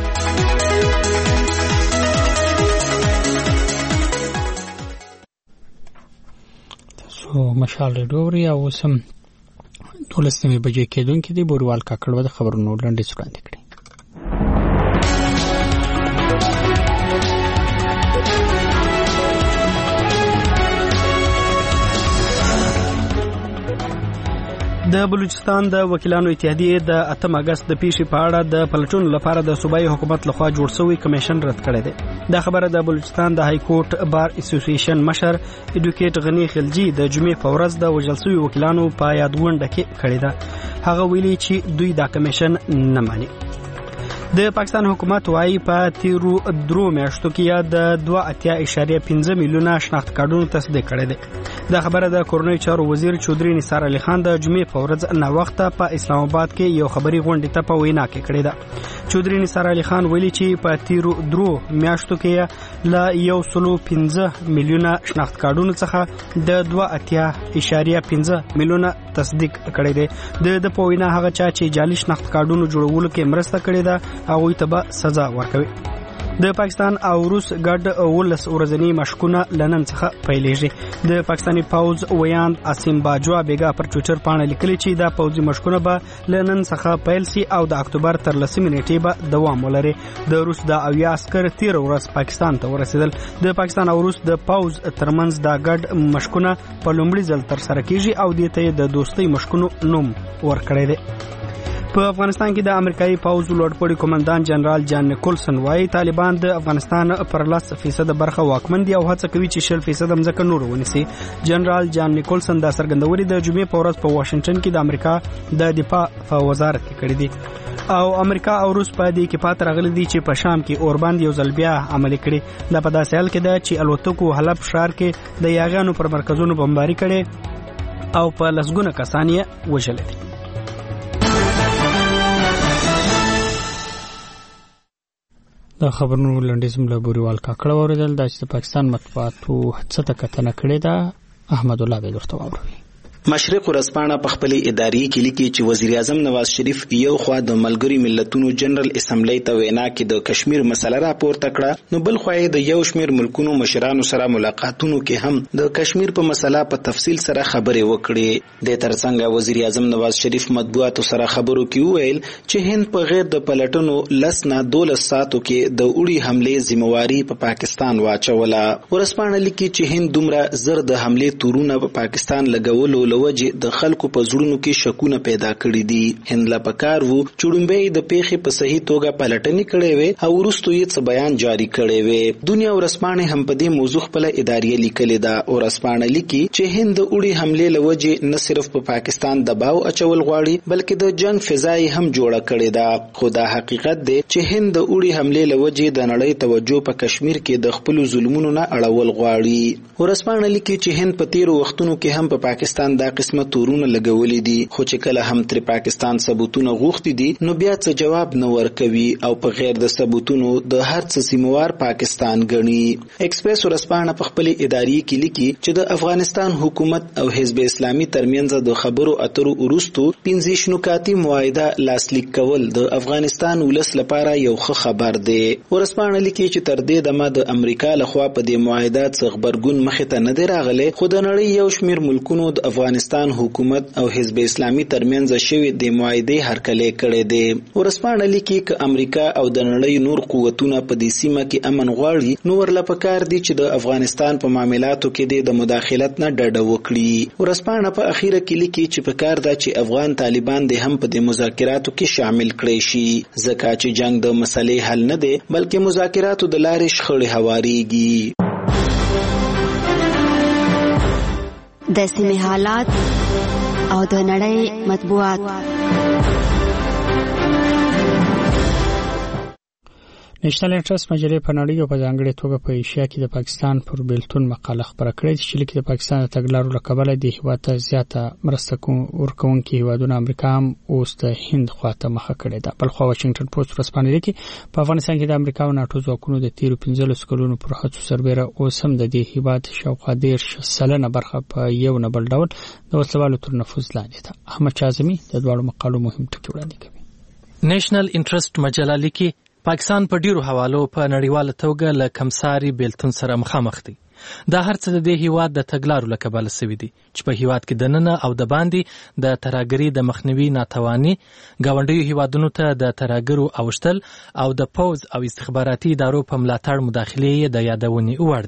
تاسو مشال رادیو او سم 12 بجې کېدونکې دی. بوروال کاکړ د خبرونو لنډیز وړاندې کړي. د بلوچستان د وکیلانو اتحادیې د 8 اگست د پیښې په اړه د پلټونو لپاره د صوبایي حکومت لخوا جوړ شوی کمیشن رد کړی دی. دا خبره د بلوچستان د های کورټ بار اسوسییشن مشر ایډوکیټ غنی خلجی د جمعې په ورځ د وژل شوي وکیلانو په یادونه کې کړې ده. هغه ویلي چې دوی دا کمیشن نه ماني. د پاکستان حکومت وايي په تیرو 3 میاشتو کې د 2.5 میلیونه شناخت کارډونو تصدیق کړي دي. دا خبره د کورنۍ چارو وزیر چودري نثار علي خان د جمعې په ورځ نه وخته په اسلام آباد کې یو خبري غونډه ته په وینا کې کړې ده. چودري نثار علي خان ویلي چې په تیرو 3 میاشتو کې ل 1.15 میلیونه شناخت کارډونو څخه د 2.5 میلیونه تصدیق کړي دي. د پوینا هغه چا چې جعلي شناخت کارډونو جوړولو کې مرسته کړې ده هغه ته به سزا ورکوي. د پاکستان او روس ګډ 18 ورځنی مشقونه لنن څخه پیلېږي. د پاکستاني پوز ویاند اسیم باجوا بیگا پر ټوئیټر باندې لیکلي چې دا پوزي مشقونه به لنن څخه پیل سي او د اکتوبر تر 10 نیټې به دوام ولري. د روس د اویا عسكر 13 ورځ پاکستان ته ورسېدل. د پاکستان او روس د پوز ترمنځ دا ګډ مشقونه په لومړي ځل تر سره کیږي او د ته د دوستۍ مشقونو نوم ورکړی دی. په افغانستان کې د امریکایي پوز لوړپوړي قومندان جنرال جان نیکولسن وايي طالبان د افغانستان پر 10% برخه واکمن دي او هڅه کوي چې 10% ځمکه نور ونیسي. جنرال جان نیکولسن دا څرګندوري د جمعې په ورځ په واشنگټن کې د امریکا د دفاع په وزارت کې کړې دي او امریکا او روس په دې کې پات راغلي دي چې په شام کې اوربند یو ځل بیا عملي کړي. دا په داسې حال کې ده چې الوتکو حلب ښار کې د یاغانو پر مرکزونو بمباري کړي او په لسګونه کسان یې وژلي دي. د خبرونو لنډیز ملابوريوال کاکړه اوریدل د پاکستان مطبوعاتو څه تکتنه کړې ده. احمد الله به درته واوري. مشرق ورځپاڼه په خپل اداري کې لیکي چې وزیر اعظم نواز شریف یو خوا د ملګری ملتونو جنرال اسمبلی ته وینا کې د کشمیر مسله راپورته کړه، نو بل خوا د یو شمیر ملکونو مشرانو سره ملاقاتونو کې هم د کشمیر په مسله په تفصیل سره خبرې وکړې. د ترڅنګ وزیر اعظم نواز شریف مطبوعاتو سره خبرو کې ویل چې هند په غیر د پلټنو 10 نه 12 ساعتو کې د وړي حمله ذمہواری په پاکستان واچوله. ورځپاڼه لیکي چې هند دومره زر د حمله تورونه په پاکستان لګولو وجه د خلکو په زړونو کې شکونه پیدا کړی دي. هند لا پکار وو چړمبې د پیخي په صحیح توګه پلټنې کړې وې او وروسته یې څه بیان جاری کړی وې. دنیا ورځپاڼه هم په دې موضوع خپل اداري لیکلې ده. ورځپاڼه لیکي چې هند د وړي حمله لوجه نه صرف په پاکستان دباو اچول غواړي بلکې د جنگ فضای هم جوړه کړې ده. خو دا حقیقت دی چې هند د وړي حمله لوجه د نړۍ توجه په کشمیر کې د خپل ظلمونو نه اړول غواړي. ورځپاڼه لیکي چې هند په تیرو وختونو کې هم په پاکستان دا قسمه تورونه لګولې دي، خو چې کله هم تر پاکستان ثبوتونه غوښتي دي نو بیا څه جواب نه ورکوي او په غیر د ثبوتونو د هر څه سیموار پاکستان ګڼي. ایکسپریس ورځپاڼه په خپل اداري کې لیکي چې د افغانستان حکومت او حزب اسلامي ترمنځ د خبرو اترو وروسته 15 نکاتي معاهده لاسلیک کول د افغانستان ولس لپاره یو ښه خبر دی. ورځپاڼه لیکي چې تر دې دمه د امریکا لخوا په دې معاهده څخه خبرګون مخې ته نه دی راغلی، خو د نړۍ یو شمیر ملکونو د افغانستان حکومت او حزب اسلامي ترمنځ شوی د معاهده هرکلی کړی دی. ورځپاڼه لیکي چې امریکا او د نړۍ نور قوتونه په دې سیمه کې امن غواړي نو ورله پکار دي چې د افغانستان په معاملاتو کې د مداخلت نه ډډه وکړي. ورځپاڼه په اخیره کې لیکي چې پکار ده چې افغان طالبان د هم په دې مذاکراتو کې شامل کړي شي، ځکه چې جنگ د مسلې حل نه دی بلکې مذاکراتو د لارې شخړې هواریږي. د سیمې حالات او د نړۍ مطبوعات. نېشنل انټرست مجلې په نړۍ او په ځانګړې توګه په ایشیا کې د پاکستان پر بیلتون مقاله خبره کړې چې لیکي د پاکستان د تګلارو له کبله د هیواد ته زیاته مرسته ورکوونکي هیوادونه امریکا هم اوس د هند خواته مخه کړې ده. بل خو واشنگټن پوسټ ورځپاڼه لیکي په افغانستان کې د امریکا او ناتو ځواکونو د تیرو 15 کلونو پر هڅو سربېره اوس هم د دې هیواد شاوخوا 10% برخه په یو نه بل ډول د وسلوالو تر نفوذ لاندې ده. احمد شازمی د دوړو مقالو مهم ټکي وړاندې کوي. نېشنل انټرست مجله لیکي پاکستان په ډیرو حوالو په نړیواله توګه له کمساري بیلتون سره مخامخ دی. دا هر څه د دې هیواد د تګلارو له کبله سوي دي چې په هیواد کې دننه او د باندې د ترهګرۍ د مخنیوي ناتواني، ګاونډیو هیوادونو ته د ترهګرو اوشتل او د پوز او استخباراتي ادارو په ملاتړ مداخلې د یادونې وړ دي.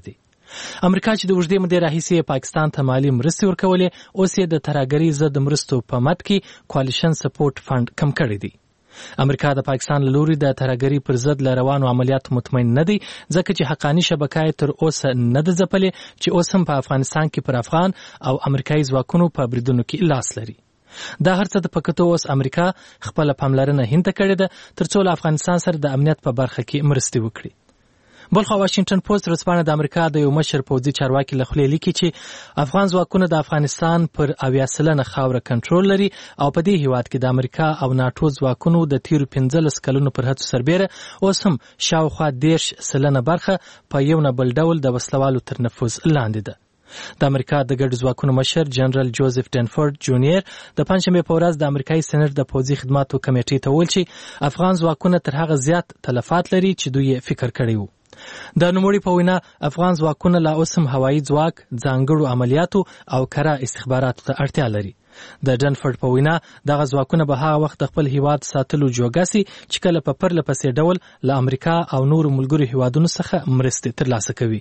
امریکا چې د اوږدې مودې راهیسې پاکستان ته مالي مرستې ورکولې، اوس یې د ترهګرۍ ضد مرستو په مد کې کوالېشن سپورټ فند کم کړی دی. امریکا د پاکستان له لوري د ترهګرۍ پر ضد له روانو عملیاتو مطمئن نه دی، ځکه چې حقاني شبکه یې تر اوسه نه ده ځپلې چې اوس هم په افغانستان کې پر افغان او امریکایي ځواکونو په بریدونو کې لاس لري. دا هرڅه د پکتو اوس امریکا خپل پاملرنه هند ته کړې ده ترڅو له افغانستان سره د امنیت په برخه کې مرستې وکړي. بلخوا واشنگټن پوسټ ورځپاڼه د امریکا د یو مشر پوځي چارواکي له خولې لیکي چې افغان ځواکونه د افغانستان پر 80% خاوره کنټرول لري او په دې هیواد کې د امریکا او ناټو ځواکونو د تیرو 15 کلونو پر هڅو سربېره اوس هم شاوخوا 10% برخه په یو نه بل ډول د وسلوالو تر نفوذ لاندې ده. د امریکا د ګډ ځواکونو مشر جنرال جوزف ډنفورد جونیئر د پنځمې په ورځ د امریکایي سېنات د پوځي خدماتو کمیټې ته وویل چې افغان ځواکونه تر هغه زیات تلفات لري چې دوی فکر کړی وو. د نوموړي په وینا افغان ځواکونه لا اوس هم هوایي ځواک، ځانګړو عملیاتو او کره استخباراتو ته اړتیا لري. د ډنفورد په وینا دغه ځواکونه به هغه وخت د خپل هیواد ساتلو جوګه سي چې کله په پرله پسې ډول له امریکا او نورو ملګرو هیوادونو څخه مرستې ترلاسه کوي.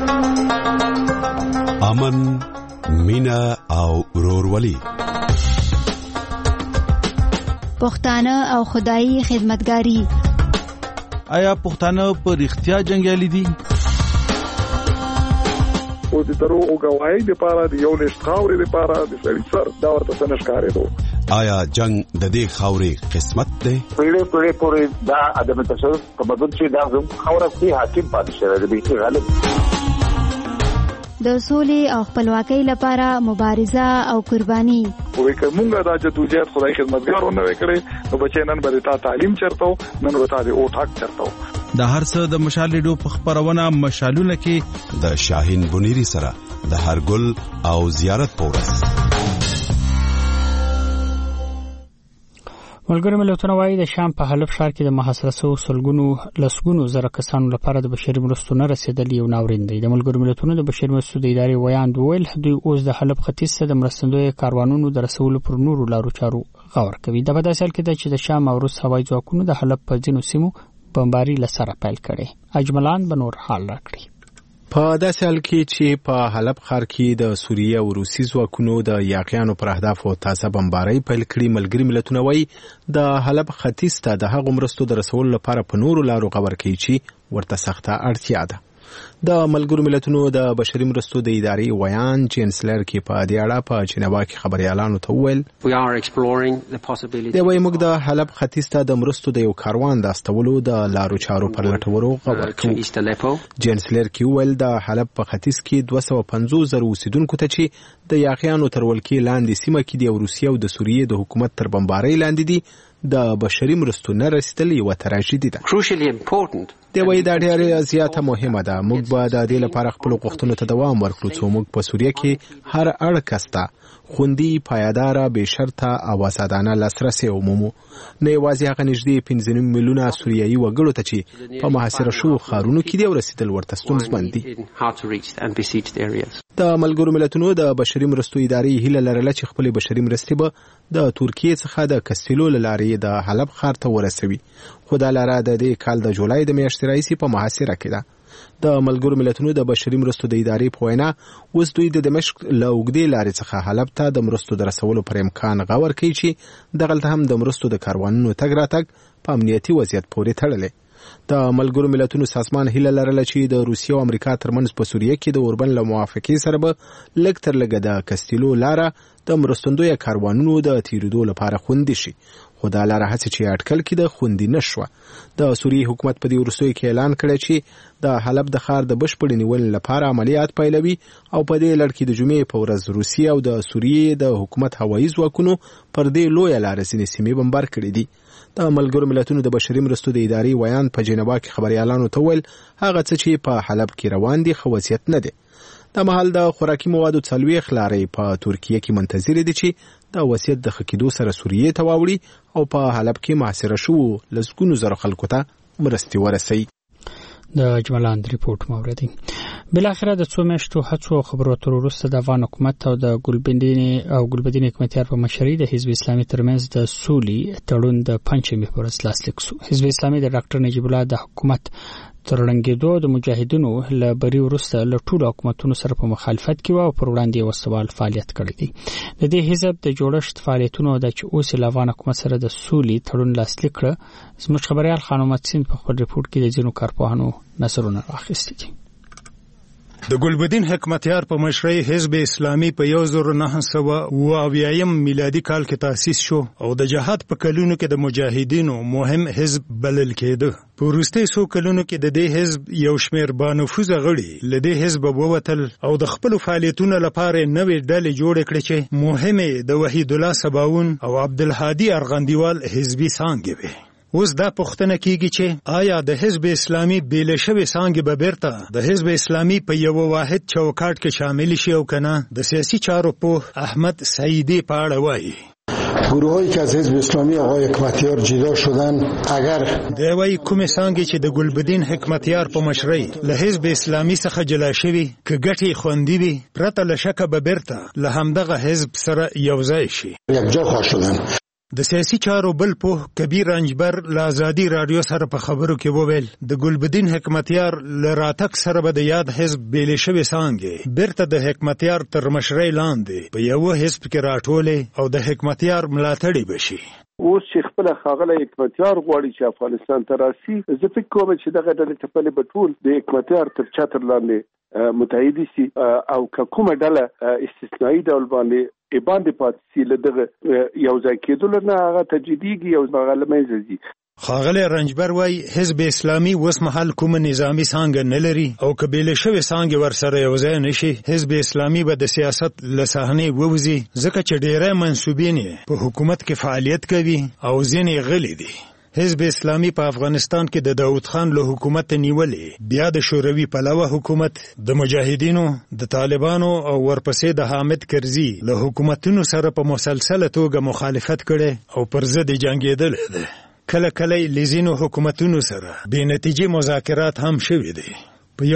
امن، مینا او ورورولي، پښتانه او خدایي خدمتګاری. آیا پښتانه په رښتیا جنگیالي دي؟ او د دروغ غواړي د پاره د یو لښت خاورې د پاره د سړي سر دا ورته څنګه ښکارېدو؟ آیا جنگ د دې خاورې قسمت دی؟ پیړې پورې دا ادم تصرف تمدن چې دا زم خاوره کې حاکم پاتې شوی دی غالب. د سولې او خپلواکۍ لپاره مبارزه او قرباني. وې کومه دا جدوجہد خدای خدمتګارو نه وکړي نو بچی نن به تا تعلیم چرتاو، نن به تا د اوټ حق چرتاو. د هر څه د مشال ریډیو په خبرونه مشالونه کې د شاهین بنيري سره د هرګل او زیارت پورس. ملګری ملتونه وايي د شام په حلب ښار کې د محاصره شوو لسګونو زره کسانو لپاره د بشري مرستو نه رسیدل یو ناورین دی. د ملګرو ملتونو د بشري مرستو د ادارې ویاند ویل دوی اوس د حلب ختیځ ته د مرستندوی کاروانونو د رسولو پر نورو لارو چارو غور کوي. د په داسې حال کې چې د شام او روس هوایي ځواکونو د حلب په ځینو سیمو بمباري لسره پیل کړي. اجملان بنور حال راکړي. په داسې حال کې چې په حلب ښار کې د سوریه او روسي ځواکونو د یاقیانو پر اهدافو تازه بمبارۍ پیل کړي، ملګري ملتونه وایي د حلب ختیځ ته د هغو مرستو د رسولو لپاره په نورو لارو غور کوي چې ورته سخته اړتیا ده. د ملګرو ملتونو د بشري مرستو د ادارې ویان چانسلر کې په دې اړه په جنیوا کې خبريالانو ته وویل دی وايي موږ د حلب ختیځ ته د مرستو د یو کاروان د استولو د لارو چارو پر لټولو غوړ کوو. چانسلر کې وویل د حلب په ختیځ کې 250 زره اوسیدونکو ته چې د یاقیانو تر ولکې لاندې سیمه کې د روسیې او د سوریې د حکومت تر بمبارۍ لاندې دي د بشري مرستو نه رسیدل یو تراژیدي ده. دی وايي دا ډېره زیاته مهمه ده. موږ به د دې لپاره خپل غوښتنو ته دوام ورکړو چې موږ په سوریه کې هر اړ کسته خوندي، پایداره، بې شرطه او آزادانه لاسرسی ومومو. نه یوازې هغه نږدې 15 میلیونه سوریایي وګړو ته چې په محاصره شوو ښارونو کې دی ورسېدل ورته ستونزمن دي. د ملګرو ملتونو د بشري مرستو ادارې هیله لرله چې خپل بشري مرستې به د ترکیې څخه د کستیلو لارې د حلب ښار ته ورسوي، خو دا لاره د دې کال د جولای د میاشتې راهیسې په محاصره کې ده. د ملګرو ملتونو د بشري مرستو د ادارې په وینا اوس دوی د دمشق له اوږدې لارې څخه حلب ته د مرستو د رسولو پر امکان غور کوي چې دغلته هم د مرستو د کاروانونو تګ راتګ په امنیتي وضعیت پورې تړلی. د ملګرو ملتونو سازمان هیله لرله چې د روسیې او امریکا ترمنځ په سوریه کې د اوربن له موافقې سره به لږ تر لږه د کستیلو لاره د مرستندوی کاروانونو د تیریدو لپاره خوندي شي، خو دا لاره هڅې چې اټکل کې د خوندي نشوه. د سوریې حکومت په دې وروستیو کې اعلان کړی چې د حلب د ښار د بشپړې نیولې لپاره عملیات پیلوي او په دې لړ کې د جمعې په ورځ روسیې او د سوریې د حکومت هوایي ځواکونو پر دې لویه لاره ځینې سیمې بمبار کړي دي. د ملګرو ملتونو د بشري مرستو د ادارې ویان په جنیوا کې خبريالانو ته ویل هغه څه چې په حلب کې روان دي خو وضعیت نه دي. د محل د خوراکي موادو 40 لارې په ترکیه کې منتظر دي چې د وضعیت د خکېدو سره سوریې ته واوړي او په حلب کې محاصره شوو لسګونو زره خلکو ته مرستې ورسوي. د جملاند ریپورت موردی بلاخره د څو میاشتو هڅو خبرو تر وروسته د افغان حکومت او د ګلبدین حکمتیار په مشرۍ د حزب اسلامي ترمنځ د سولې تړون د پنځمې پر اساس لاسلیک شو. حزب اسلامي د ډاکټر نجیب الله د حکومت تر رنګېدو د مجاهدینو له بری وروسته له ټولو حکومتونو سره په مخالفت کې و او پر وړاندې وسوال فعالیت کړی دی. د دې حزب د جوړښت فعالیتونو د چې اوس له افغان حکومت سره د سولې تړون لاسلیک کړ، زموږ خبريال خان محمد سین په خپل ریپورت کې د ځینو کارپوهانو نظرونه راخیستي دي. د ګلبدین حکمتیار په مشرۍ حزب اسلامي په 1990 میلادي کال کې تأسیس شو او د جهاد په کلونو کې د مجاهدینو مهم حزب بلل کېده. په وروستي څو کلونو کې د دې حزب یو شمېر بانفوذه غړي له دې حزب ووتل او د خپل فعالیتونو لپاره نوې ډلې جوړې کړې چې مهمه د وحید الله سباون او عبدالهادي ارغندیوال حزبي څانګې وي. اوس دا پوښتنه کیږي چې آیا د حزب اسلامي بیل شوی څانګې به بیرته د حزب اسلامي په یو واحد چوکاټ کې شامل شي او کنه؟ د سیاسي چارو په احمد سعیدی په اړه وایي گروهایی که از حزب اسلامی آقای حکمتیار جدا شدن اگر دی وایي کومې څانګې چې د ګلبدین حکمتیار په مشرۍ له حزب اسلامي څخه جلا شوي که ګټې خوندي وي پرته له شکه به بیرته له همدغه حزب سره یوځای شي. یکجا خواهد شدن. د سیاسي چارو بل پوه کبیر رنجبر له آزادي رادیو سره په خبرو کې وویل د ګلبدین حکمتیار له راتګ سره به د یاد حزب بیلې شوې څانګې بیرته د حکمتیار تر مشرۍ لاندې په یوه حزب کې راټولې او د حکمتیار ملاتړي بشي. اوس چې خپل ښاغلی حکمتیار غواړي چې افغانستان ته راسي، زه فکر کوم چې دغه ډلې ټپلې به ټول د حکمتیار تر چتر لاندې متحدي سي او که کومه ډله استثنایی ډول باندې باندې پاتې سي له دغه یو ځای کېدلو نه هغه تجدیدیږي او هغه له منځه ځي. ښاغلی رنجبر وایي حزب اسلامي اوس مهال کومه نظامي څانګه نه لري او که بیلې شوې څانګې ورسره یوځای نه شي حزب اسلامي به د سیاست له صحنې ووځي، ځکه چې ډېری منصوبین یې په حکومت کې فعالیت کوي او ځینې غلي دي. حزب اسلامي په افغانستان کې د داود خان له حکومت نیولې بیا د شوروي پلوه حکومت د مجاهدینو د طالبانو او ورپسې د حامد کرزي له حکومتونو سره په مسلسله توګه مخالفت کړي او پر ضد جنګېدلی دی. کله کله لزینو حکومتونو سره بې نتیجې مذاکرات هم شوي دي. په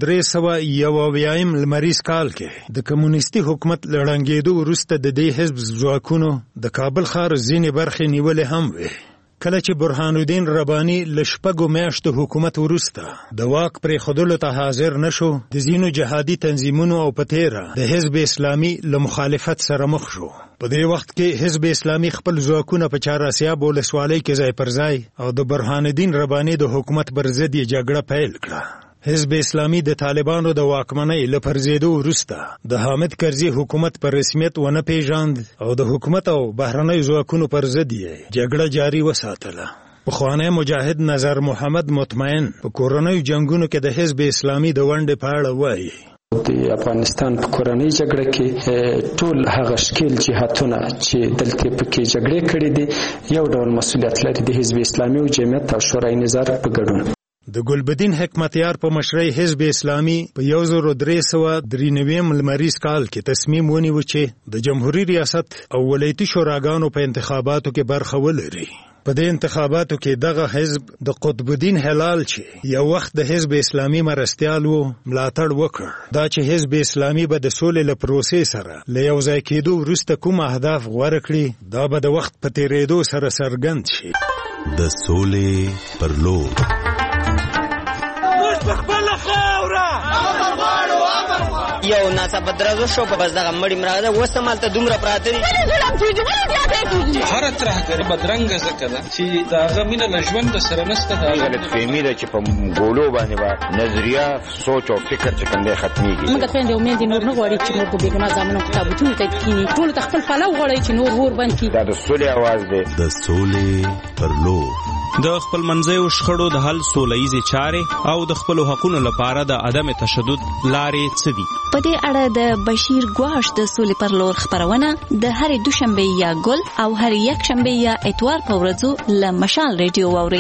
1391 لمریز کال کې د کمونیستي حکومت له ړنګېدو وروسته د دې حزب ځواکونو د کابل ښار ځینې برخې نیولې هم وې. کله چې برهان الدین رباني له 6 میاشتو حکومت وروسته د واک پرېښودلو ته حاضر نشو، د ځینو جهادي تنظیمونو او په تیره د حزب اسلامي له مخالفت سره مخ شو. په دې وخت کې حزب اسلامي خپل ځواکونه په چهاراسیاب ولسوالۍ کې ځای پر ځای او د برهان الدین رباني د حکومت پر ضد یې جګړه پیل کړه. حزب اسلامي د طالبانو د واکمنۍ له پرځېدو وروسته د حامد کرزي حکومت پر رسمیت ونه پیژاند او د حکومت او بهرنیو ځواکونو پر ضد یې جګړه جاري وساتله. پخوانی مجاهد نظر محمد مطمئن په کورنیو جنگونو کې د حزب اسلامي د ونډې په اړه وایي د افغانستان په کورنۍ جګړه کې ټول هغه ښکیل جهاتونه چې دلته پکې جګړې کړې دي یو ډول مسؤلیت لري د حزب اسلامي او جمعیت او شورای نظار په ګډون. د ګلبدین حکمتیار په مشرۍ حزب اسلامي په 1393 لمریز کال کې تصمیم ونیو چې د جمهوریت ریاست او ولایتي شوراګانو په انتخاباتو کې برخه ولري. په دې انتخاباتو کې دغه حزب د قطب الدین هلال چې یو وخت د حزب اسلامي مرستیال وو ملاتړ وکړ. دا چې حزب اسلامي به د سولې له پروسې سره له یو ځای کېدو وروسته کوم اهداف غوره کړي دا به د وخت په تیریدو سره څرګند شي. د سولې پر لور یو ناڅاپه درزو شو په بس دغه مړی مراده اوس همالته دومره پراته دي. هره ترهګري بدرنګه ځکه ده چې د هغه مینه له ژونده سره نشته. غلطفهمي ده چې په ګولو باندې به نظریه سوچ او فکر چې کوم دی ختمېږي. موږ خویندې او میندې نور نه غواړي چې موږ په بېګناه زامنو په تابوتونو کې کښېني. ټولو ته خپل پلو غواړي چې نور اور بند کړي. دا د سولې اواز دی. د سولې پر لور د خپل منځیو شخړو د حل سولهییزې چارې او د خپلو حقونو لپاره د عدم تشدد لارې څه دي؟ په دې اړه د بشیر ګواش د سولې پر لور خبرونه د هرې دوشنبه یا ګل او هرې یکشنبه یا اتوار په ورځو له مشال ریډیو واورئ.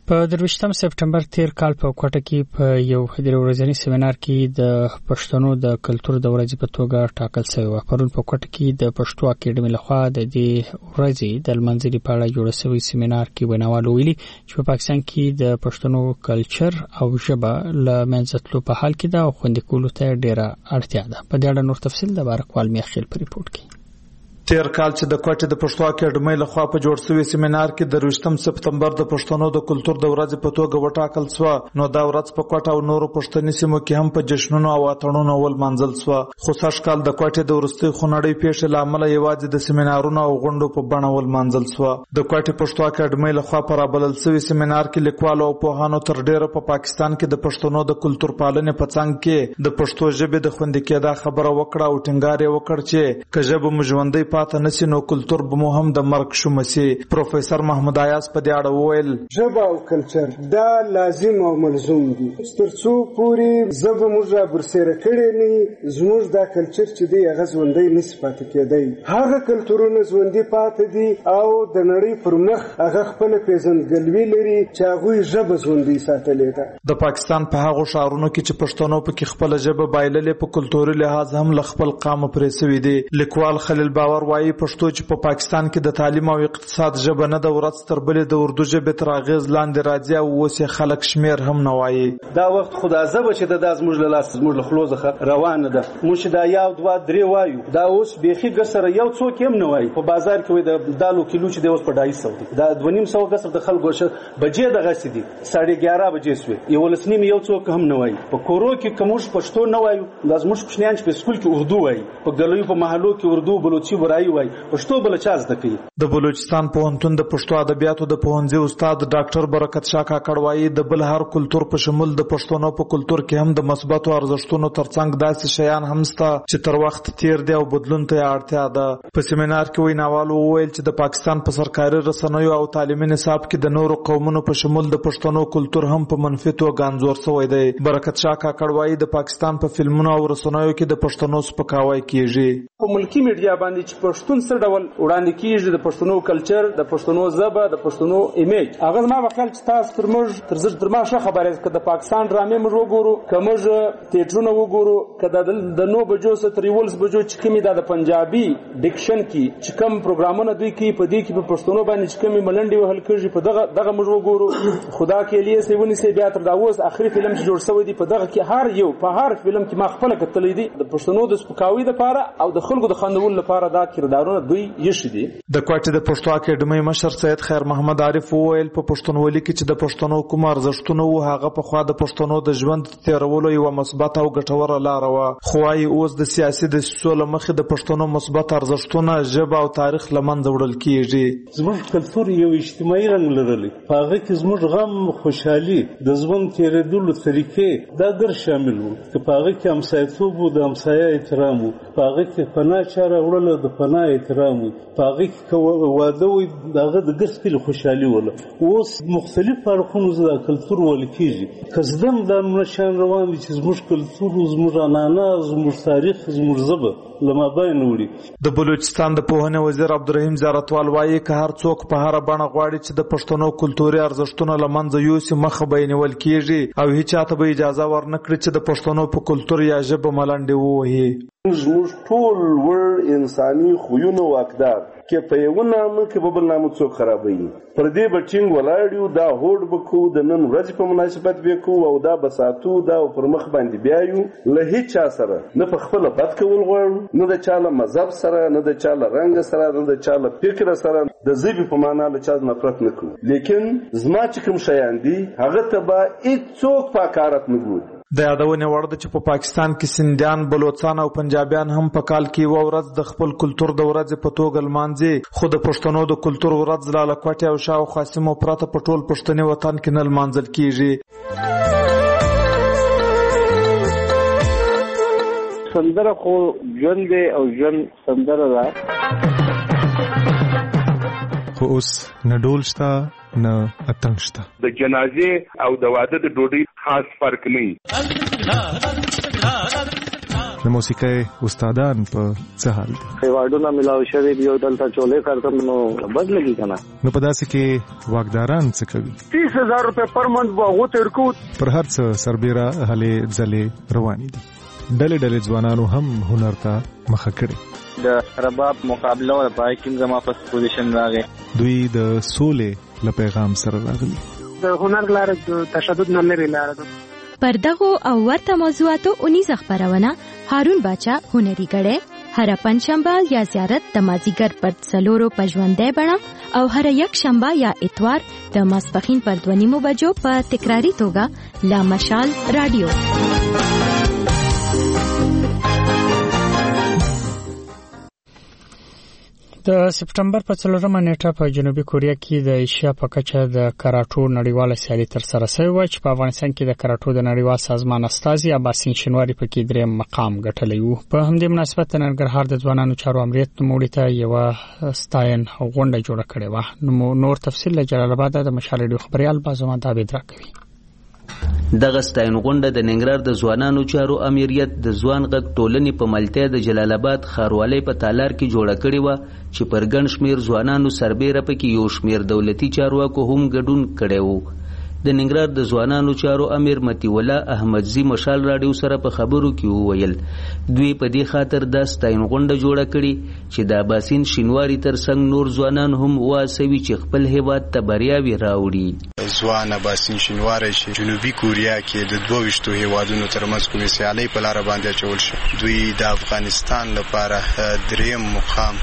په 23 سپټمبر تیر کال په کوټه کې په یو ورځنی سیمینار کې د پښتنو د کلچر د ورځې په توګه ټاکل شوی و. پرون په کوټه کې د پښتو اکیډمي لخوا د دې ورځې د لمانځلو په اړه جوړ شوی سیمینار کې ویناوال ویلي چې په پاکستان کې د پښتنو کلچر او ژبه له منځتلو په حال کې ده او خوندي کولو ته ډیره اړتیا ده. په دې اړه نور تفصیل د بارکوال میخیل په ریپورت کې. تیر کال چې د کوټې د پښتو اکیډمۍ لخوا په جوړ شوی سیمینار کې د 23 سپتمبر د پښتنو د کلچر د ورځې په توګه وټاکل شو، نو دا ورځ په کوټه او نورو پښتني سیمو کې هم په جشنونو او اتڼونو ول منځل شو. خو سږ کال د کوټې د ورستۍ خونړۍ پیښې لامل یوازې د سیمینارونو او غونډو په بڼه ول منځل شو. د کوټې پښتو اکیډمۍ لخوا پر بلل شوی سیمینار کې لیکوالو او پوهانو تر ډیره په پاکستان کې د پښتنو د کلچر پالنې په څنګ کې د پښتو ژبې د خوندي کېدا خبره وکړه او ټینګار یې وکړ چې که ژبه مو ژوندۍ پاتې نشي نو کلچر به مو هم د مرګ شوم سي. پروفیسور محمود ایاز په دې اړه وویل ژبه او کلچر دا لازم او ملزوم دي. ترڅو پورې ژبه موږ برسېره کړې نه زموږ دا کلچر چې دی هغه ژوندۍ نشي پاتې کېدی. هغه کلتورونه ژوندۍ پاتې دي او د نړۍ پر مخ هغه خپل پیژندګلوي لري چې هغه ژبه ژوندۍ ساتلې ده. د پاکستان په هغه شهرونو کې چې پښتنو په کې خپل ژبه بایللې په کلتوري لحاظ هم ل خپل قام پرې سوي دي. لیکوال خلیل باور وايي پښتو چې په پاکستان کې د تعلیم او اقتصاد ژبه نه د ورځ تر بلې د اردو ژبې تر اغیز لاندې راځي او اوس یې خلک شمیر هم نه وایي. دا وخت خدا ژبه چې د زموږ له لاس زموږ له خلو څخه روانه ده. موږ دا یو دوه درې وایو دا اوس بیخي ګسره یو څوک هم نه وایي. په بازار کې وي د دالو کیلو چې د اوس په 250 دي دا 250 ګسر د خلکو بجې دغه سي دي 11:30 بجې سوي یو لسنیم یو څوک هم نه وایي. په کورو کې کومش پښتو نه وایو د زموږ پښنیان په سکول کې اردو وایي، په ګلوي په محلو کې اردو بلوچي ورایي وایي، پښتو بل چا زده کوي. د بلوچستان پوهنتون د پښتو ادبیاتو د پوهنځي استاد ډاکټر برکت شاه کاکړ وايي د بل هر کلچر په شمول د پښتنو په کلچر کې هم د مثبتو ارزښتونو ترڅنګ داسې شیان هم شته چې تر وخت تیر دی او بدلون ته اړتیا ده. په سیمینار کې ویناوالو وویل چې د پاکستان په سرکاري رسنیو او تعلیمي نصاب کې د نورو قومونو په شمول د پښتنو کلچر هم په منفي توګه انځور شوی دی. برکت شاه کاکړ وايي د پاکستان په فلمونو او رسنیو کې د پښتنو سپکاوی کیږي. په ملکی میډیا باندې چې پښتون څه ډول وړاندې کیږي د پښتنو کلچر، د پښتنو ژبه، د پښتنو ایمیج، هغه ما وکړ چې تاسو تر موږ تر ما ښه خبره ده. د پاکستان ډرامې موږ وګورو، کوم تیاترونه وګورو، کله د 9 بجو سره تر 11 بجو چې کومي د پنجابي ډیکشن کې چې کوم پروګرامونه دوی کوي په دې کې په پښتنو باندې چې کومي ملنډي وهل کېږي په دغه موږ وګورو. خدا کې لیه سیونی سي بیا تر دا اوس اخري فلم چې جوړ شوی دی په دغه کې هر یو په هر فلم کې ما خپل کتلې دي د پښتنو د سپکاوي لپاره او د خلکو د خندول لپاره دا کردارونه دوی یشي دي. د کوټې د پښتو اکیډمۍ مشر سید خیر محمد عارف وویل په پښتونولي کې چې د پښتنو کوم ارزښتونه وو هغه په خوا د پښتنو د ژوند تیرولو یو مثبت او ګټوره لار و. خو وايي اوس د سیاسي د سولې مخې د پښتنو مثبت ارزښتونه ژبه او تاریخ لمنځه وړل کیږي. زموږ کلتور یو اجتماعي رنګ لري، په هغه کې زموږ غم، خوشحالي، د ژوند تیرېدلو طریقې دا ګر شامل وو. که په هغه کې همسایتوب وو د همسایه احترام وو، په هغه کې پناه چاره وړل د پناه احترام وو، په هغه کې واده وي دغه د ګرځکل خوشحالي ولا. اوس مختلف اړخونو د کلچر ول کیږي کزدم د نشان روان دي چې زموږ کلچر، زموږ عنعنه، زموږ تاریخ، زموږ ژبه لما باین وړي. د بلوچستان د پوهنې وزیر عبدالرحیم زیارتوال وايي که هر څوک په هر بڼه غواړي چې د پښتنو کلتوري ارزښتونه لمنځه یوسي مخه به نیول کیږي او هیڅ چاته به اجازه ورنکړي چې د پښتنو په کلتور یا ژبه ملنډي ووهي. زموږ ټول ور انساني خوونه واقدار کې په یو نامه کې په بل نامه څوک خرابوي. پر دې بچنګ ولاړیو دا هوډ بکو د نن ورځې په مناسبت وکړو او دا بساتو دا پر مخ باندې بیايو له هیڅ چا سره نه په خپل بد کول غواړو، نه د چاله مذهب سره، نه د چاله رنګ سره، نه د چاله فکر سره د ژبې په معنا له چا نفرت نه کوو. لیکن زما چې کوم شیان دي هغه ته به هیڅوک په کارت نه ګوري. د یادونې وړ ده چې په پاکستان کې سندیان، بلوچستان او پنجابیان هم په کال کې یو ورځ د خپل کلچر د ورځې په توګه لمانځي. خو د پښتنو د کلچر ورځ له لکوټې او شاوخوا سیمو پرته په ټول پښتني وطن کې نه لمانځل کیږي. سندره خو ژوند دی او ژوند سندره ده. خو اوس نه ډول شته نه اتڼ شته. د جنازې او د واده د ډوډۍ خاص فرق نه. د موسیقۍ استادان په څه حال دي؟ ایوارډونه ملاو شوي دي او دلته چولې کارتم نو بد لګي کنه. نو په داسې کې واکداران څه کوي؟ 30,000 روپے پر منت به غوته ورکو. پر هر څه سربېره هلې ځلې روانې دي. ډلې ډلې ځوانانو هم هنر ته مخه کړې. د رباب مقابله او پای کې زما په پوزیشن راغی. دوی د سولې له پیغام سره راغلي. د هنر لاره د تشدد نه لري لاره ده. پر دغو او ورته موضوعاتو اونیزه خبرونه هارون باچا هنري غړې هر پنځشنبه یا زیارت د مازیګر پر 4 په ژوندۍ بڼه او هر یک شنبه یا اتوار د ماسپښین پر 2:30 بجو په تکراری توګه لا مشال رادیو. د سپټمبر په 4مه نیټه په جنوبي کوریا کې د ایشیا په کچه د کراټو نړیواله سیالي تر سره شوې و چې په افغانستان کې د کراټو د نړیوال سازمان استازي عباسین شینواری په کې دریم مقام ګټلی و. په همدې مناسبت د ننګرهار د ځوانانو چارو امریت نوموړي ته یو ستاین غونډه جوړه کړې و. نور تفصیل له جلال آباد د مشال ریډیو خبريال بازم داوود راکوي. دغه ستاین غونډه د ننګرهار د ځوانانو چارو امریت د ځوان غږ ټولنې په ملتیا د جلال آباد ښاروالۍ په تالار کې جوړه کړې و چې پر ګڼ شمیر ځوانانو سربېره پکې یو شمیر دولتي چارواکو هم ګډون کړی و. د ننګرهار د ځوانانو چارو امیر متی الله احمدزي مشال راډیو سره په خبرو کې وویل دوی په دې خاطر د ستاین غونډه جوړه کړې چې د عباسین شینواری ترڅنګ نور ځوانان هم واسوي چې خپل هیواد ته بریاوي راوړي. ځوان عباسین شینواری چې جنوبي کوریا کې د 22 هیوادونو ترمنځ کومې سیالۍ په لار باندې اچول شو دوی د افغانستان لپاره دریم مقام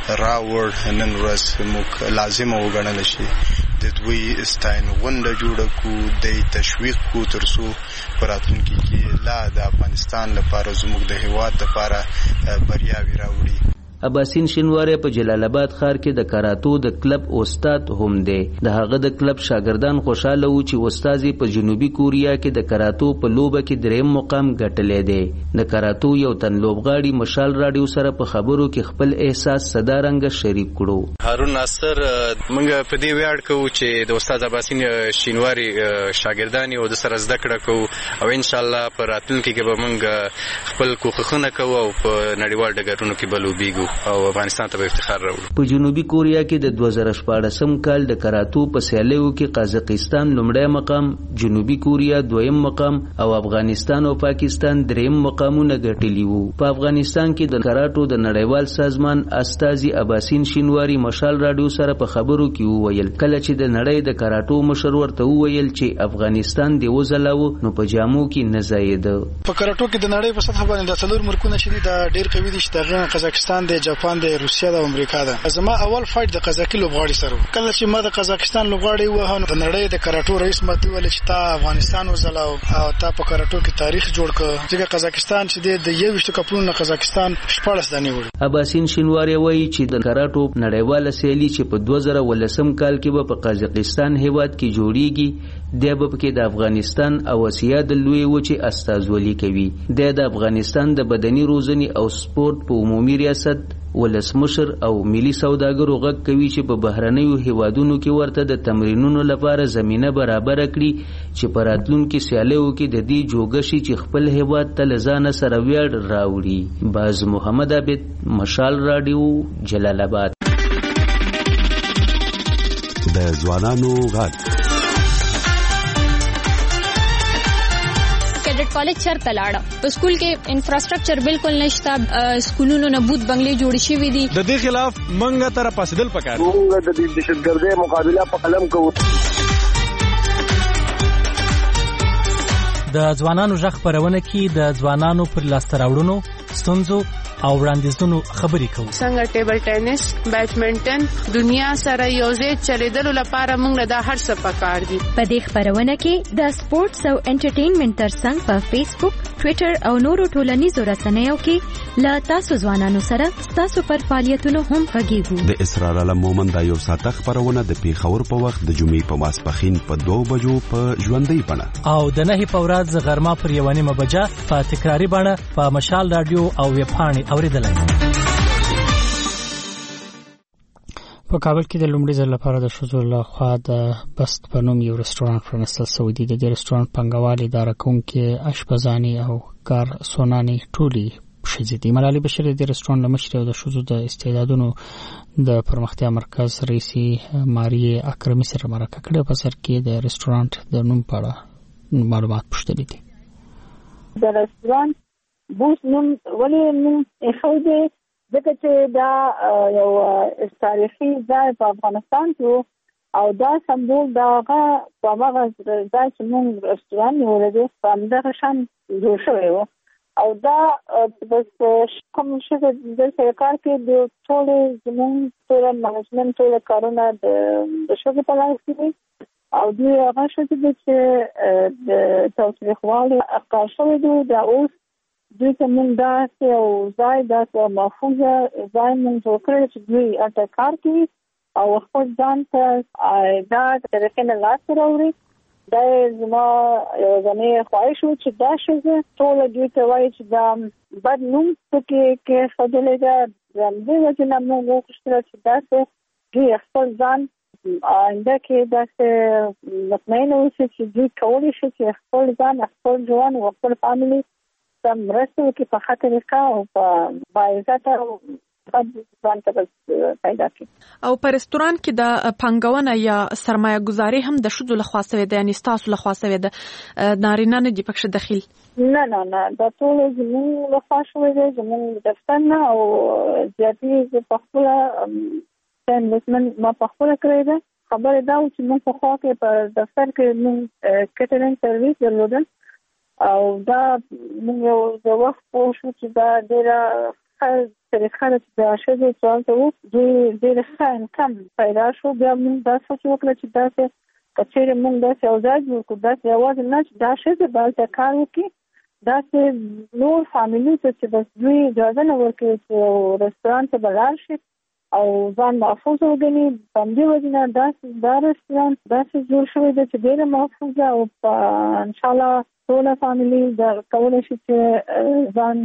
راوړ. نن ورځ موږ لازم وګڼل شي د دوی ستاین غونډه جوړه کو د تشویق کو ترڅو پراتونکو کې لا د افغانستان لپاره زموږ د هیواد لپاره بریاوي راوړي. عباسین شینواری په جلال آباد ښار کې د کراټو د کلب استاد هم دی. د هغه د کلب شاګردان خوشاله وو چې استاد په جنوبي کوریا کې د کراټو په لوبه کې دریم مقام ګټلی دی. د کراټو یو تن لوبغاړي مشال راډیو سره په خبرو کې خپل احساس صدارنګ شریک کړو. هارون ناصر موږ په دې ویاړ کوو چې د استاد عباسین شینواری شاګردان او د سره زده کړه کوو او ان شاء الله په راتلونکي کې به موږ خپل کوښښونه کوو او په نړیوال ډګرونو کې بلوبېږو او افغانستان ته به افتخار راوړو. په جنوبي کوریا کې د 2014 کال د کراټو په سیالیو کې قازقستان لومړی مقام، جنوبي کوریا دویم مقام او افغانستان او پاکستان دریم مقامونه ګټلي وو. په افغانستان کې د کراټو د نړیوال سازمان استازي عباسین شینواری مشال راډیو سره په خبرو کې وویل کله چې د نړۍ د کراټو مشر ورته وویل چې افغانستان دی وزلاو نو په جامو کې نه زاید. په کراټو کې د نړۍ په سطح باندې د څلور مرکونه چې د ډېر قوي دي چې د قزاقستان دی، جاپان دی، روسیا دی او امریکا ده. زما اول فایټ د قزاقي لوبغاړي سره کله چې ما د قزاقستان لوبغاړي وهانو د نړۍ د کراټو رئیس ماته ویل چې تا افغانستان وزلاو او تا په کراټو کې تاریخ جوړ کړ چې قزاقستان چې د 21 کپونو قزاقستان 14 دانې وړي. عباسین شینواری وایي چې د کراټو نړیواله سیالي چې په 2018 کال کې په قزاقستان هیواد کې جوړیږي د په د افغانستان او اسیا د لوی وچې استازولي کوي. د افغانستان د بدني روزنې او سپورت په عمومي ریاست ولسمشر او ملي سوداګرو غږ کوي چې په بهرنیو هیوادونو کې ورته د تمرینونو لپاره زمينه برابر کړي چې په راتلونکي سیالیو کې د دې جوګشي چې خپل هیواد ته لزانه سره ویاړ راوړي. باز محمد عابد، مشال راډیو، جلال آباد. د ځوانانو غږ کالج چرته لاړه په سکول کې انفراستراکچر بالکل نشته، سکولونو نه بوت بنگلې جوړ شوې دي. د دې خلاف منګه تر پاسدل پکار موږ د دې دهشتګردۍ مقابله په قلم کوو. د ځوانانو ژغ خپرونه کې د ځوانانو پر لاسته راوړنو، ستونزو او وړاندیزونو خبرې کوو. څنګه ټیبل ټینس، بیډمنټن دنیا سره یوځای چلیدلو لپاره موږ د هر څه پکار دي. په دې خبرونه کې د سپورتس او انټرټینمنټ ترڅنګ په فیسبوک، ټوئیټر او نورو ټولنیزو رسنیو کې لا تاسو ځوانانو سره تاسو پر فعالیتونو هم غږیږو. د اسرار علم مومند یو ساعته خبرونه د پیښور په وخت د جمعې په ماسپښین په 2 بجو په ژوندۍ بڼه او د 9 په ورځ غرمه پر 1 بجه په تکراری بڼه په مشال رادیو او ویب پاڼې اوریدلای. په کابل کې د لومړي ځل لپاره د ښځو لخوا د بست په نوم یو رستورانت پرانیستل شوی دی. د دې رستورانت پانګوال اداره کوونکي اشپزانې او ګارسونانې ټولې ښځې دي. ملالۍ بشیر د رستورانټ له مشرې او د ښځو د استعدادونو د پرمختیا مرکز رئیسي ماري اکرمي سره مرکه کړې په سر کې د رستورانټ د نوم په اړه معلومات پوښتلي دي. د رستورانټ بوس نوم ولې نوم ایښی دی ځکه چې دا یو تاریخي ځای په افغانستان کې او دا سمبول د هغه په هغه ځای چې موږ رستورانټ نیولی دی په همدغه شان جوړ شوی و او دا بس کوم ښځې دلته کار کوي د ټولې زموږ ټوله منیجمنټ ټوله کارونه د ښځو په لاس کې دي او دوی هغه ښځې دي چې د تاوتریخوالي ښکار شوی دی. دا اوس دوی ته موږ داسې یو ځای داسې محفوظه ځای موږ جوړ کړی چې دوی هلته کار کوي او خپل ځان ته دا طریقې نه لاسته راوړي. دا زما یوازینی خواهش و چې دا ښځه ټوله دوی ته وایي چې دا بد نوم پکې کېښودلی ده. د همدې وجې نه موږ وغوښتله چې داسې دوی خپل ځان آینده کې داسې مطمئنه اوسي چې دوی کولی شي چې خپل ځان خپل ژوند او خپل فامیلي ته مرسته وکړي په ښه طریقه او په باعزته ځان ته پیدا کړي. او په رستورانټ کې د پانګونه یا سرمایه گذاري هم د ښځو لخوا شوې ده، یعنې ستاسو لخوا شوې ده، نارینه نه دي پکې دخیل؟ نه دا ټول زموږ لخوا شوې ده، زموږ دفتر نه او زیاتې په خپله انویسټمنټ ما په خپله کړې ده. خبره دا و چې موږ په خوا کې په دفتر کې موږ کیټرینګ سرویس درلودل او دا موږ د وخت پوه شو چې دا ډېره ښه طریقه ده چې د ښځو چې هلته و دوی ډېر ښه انکم پیدا شو. بیا موږ دا سوچ وکړه چې داسې که چېرې موږ داسې یو ځای جوړ کړو، داسې یوازې نه چې دا ښځې به هلته کار وکړي، داسې نور فامیلي ته چې بس دوی اجازه نه ورکوي چې رستورانټ ته به لاړ شي او ځان محفوظ وګڼي. په همدې وجې نه دا رستورانټ داسې جوړ شوی دی چې ډېره محفوظه او په انشاءالله ټوله فامیلي کولی شي چې ځان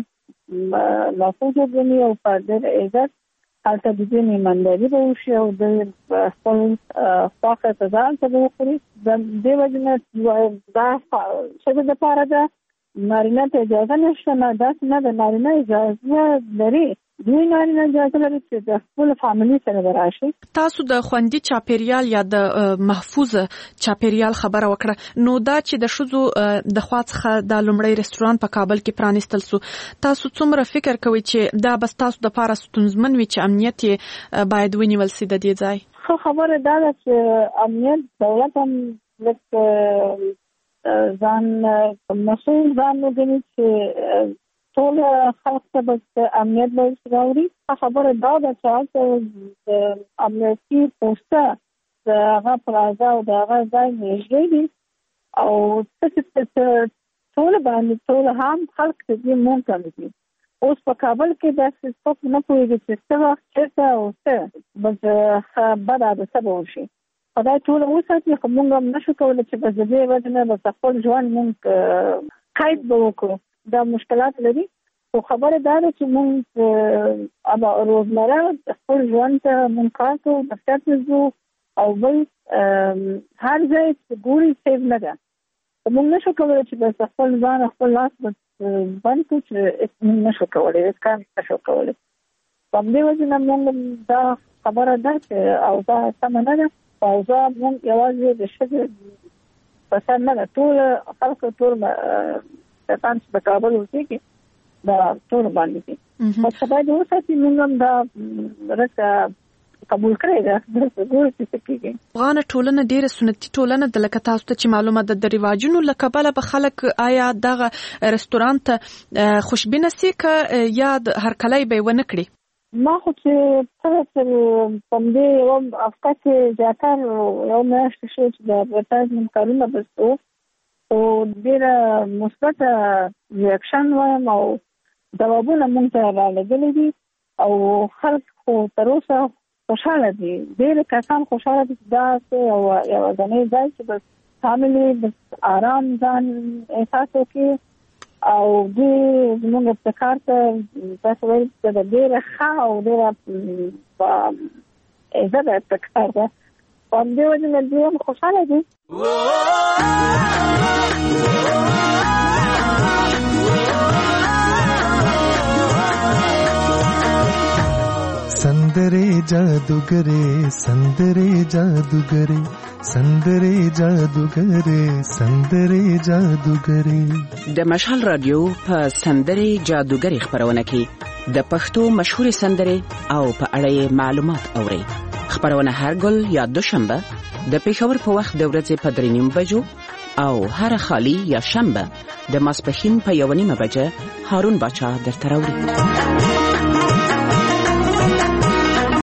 محفوظ وګڼي او په ډېر عزت هلته د دوی میمانداري به وشي او د خپل خوښه غذا هلته به وخوري. د دې وجې نه دا ښځې دپاره ده، نارینه ته اجازه نشته. نه داسې نه ده، نارینه اجازه لري، دوی نارینه اجازه لري چې د خپل فامیلي سره به راشي. تاسو د خوندي چاپیریال یا د محفوظ چاپیریال خبره وکړه، نو دا چې د ښځو د خوا څخه د لومړی رستورانټ په کابل کې پرانیستل سو، تاسو څومره فکر کوئ چې دا بس تاسو دپاره ستونزمن وي چې امنیت یې باید ونیول سي د دې ځای؟ ښه خبره دا ده چې امنیت دولت هم لږ ځان مسؤل ځان وګڼي چې ټول خلک ته به امنیت به راوړي. خبره دا ده چې هلته د امنیتي پوسته د هغه پلازا او د هغه ځای نږدې دي او ټول باندې ټول هم خلک ته دې ممکن دي. اوس په کابل کې داسې څوک نه پوهېږي چې څه وخت چېرته او څه بس بد حادثه به وشي. خدای ټول وساتي، خو موږ هم نشو کولی چې بس د دې وجې نه بس خپل ژوند موږ قید به وکړو. دا مشکلات لري، خو خبره دا ده چې موږ روزمره خپل ژوند ته موږ کار کوو، دفتر ته ځو او بل هر ځای چې ګوري سیف نه ده. موږ نشو کولی چې بس خپل ځان خپل لاس بند کړو چې موږ نشو کولی، هېڅ کار نشو کولی. په همدې وجې نه موږ دا خبره ده چې اوضاع سمه نه ده. اوضاع موږ یوازې د ښځې په سر نه ده، ټول خلکو ټول کسان چې په کابل اوسېږي دا ټول باندې دي. بس خدای دې وساتي، موږ هم دا رسه قبول کړی ده، ګورو چې څه کېږي. افغانه ټولنه ډېره سنتي ټولنه ده، لکه تاسو ته چې معلومه ده. د رواجونو له کبله به خلک آیا دغه رستورانټ ته خوشبینه سي که یا هرکلی به یې ونه کړي؟ ما خو چې څنګه چې په همدې یوه هفته کې زیاتره یوه میاشت شو چې د اډورټایزمنټ کارونه بس وو، خو ډېره مثبته ریاکشن وایم او ځوابونه موږ ته رالګلي دي او خلک خو تر اوسه خوشحاله دي. ډېر کسان خوشحاله دي چې دا یوازینی ځای چې بس فامیلي بس آرام ځان احساس وکړي او دوی زموږ ابتکار ته تاسو ویل چې ډېره ښه او ډېره عزت ابتکار ده. په همدې وجې نه دوی هم خوشحاله دي. سندرے جادوگرے سندرے جادوگرے سندرے جادوگرے سندرے جادوگرے. د مشال رادیو په سندرې جادوګرې خبرونه کې د پښتو مشهور سندرې او په اړه معلومات اورئ. خبرونه هر ګل یا دوشنبه د پېښور په وخت د ورځې په 3:30 بجو او هر خالی یا شنبه د ماسپښین په 1:30 بجه هارون باچا درته راوړي.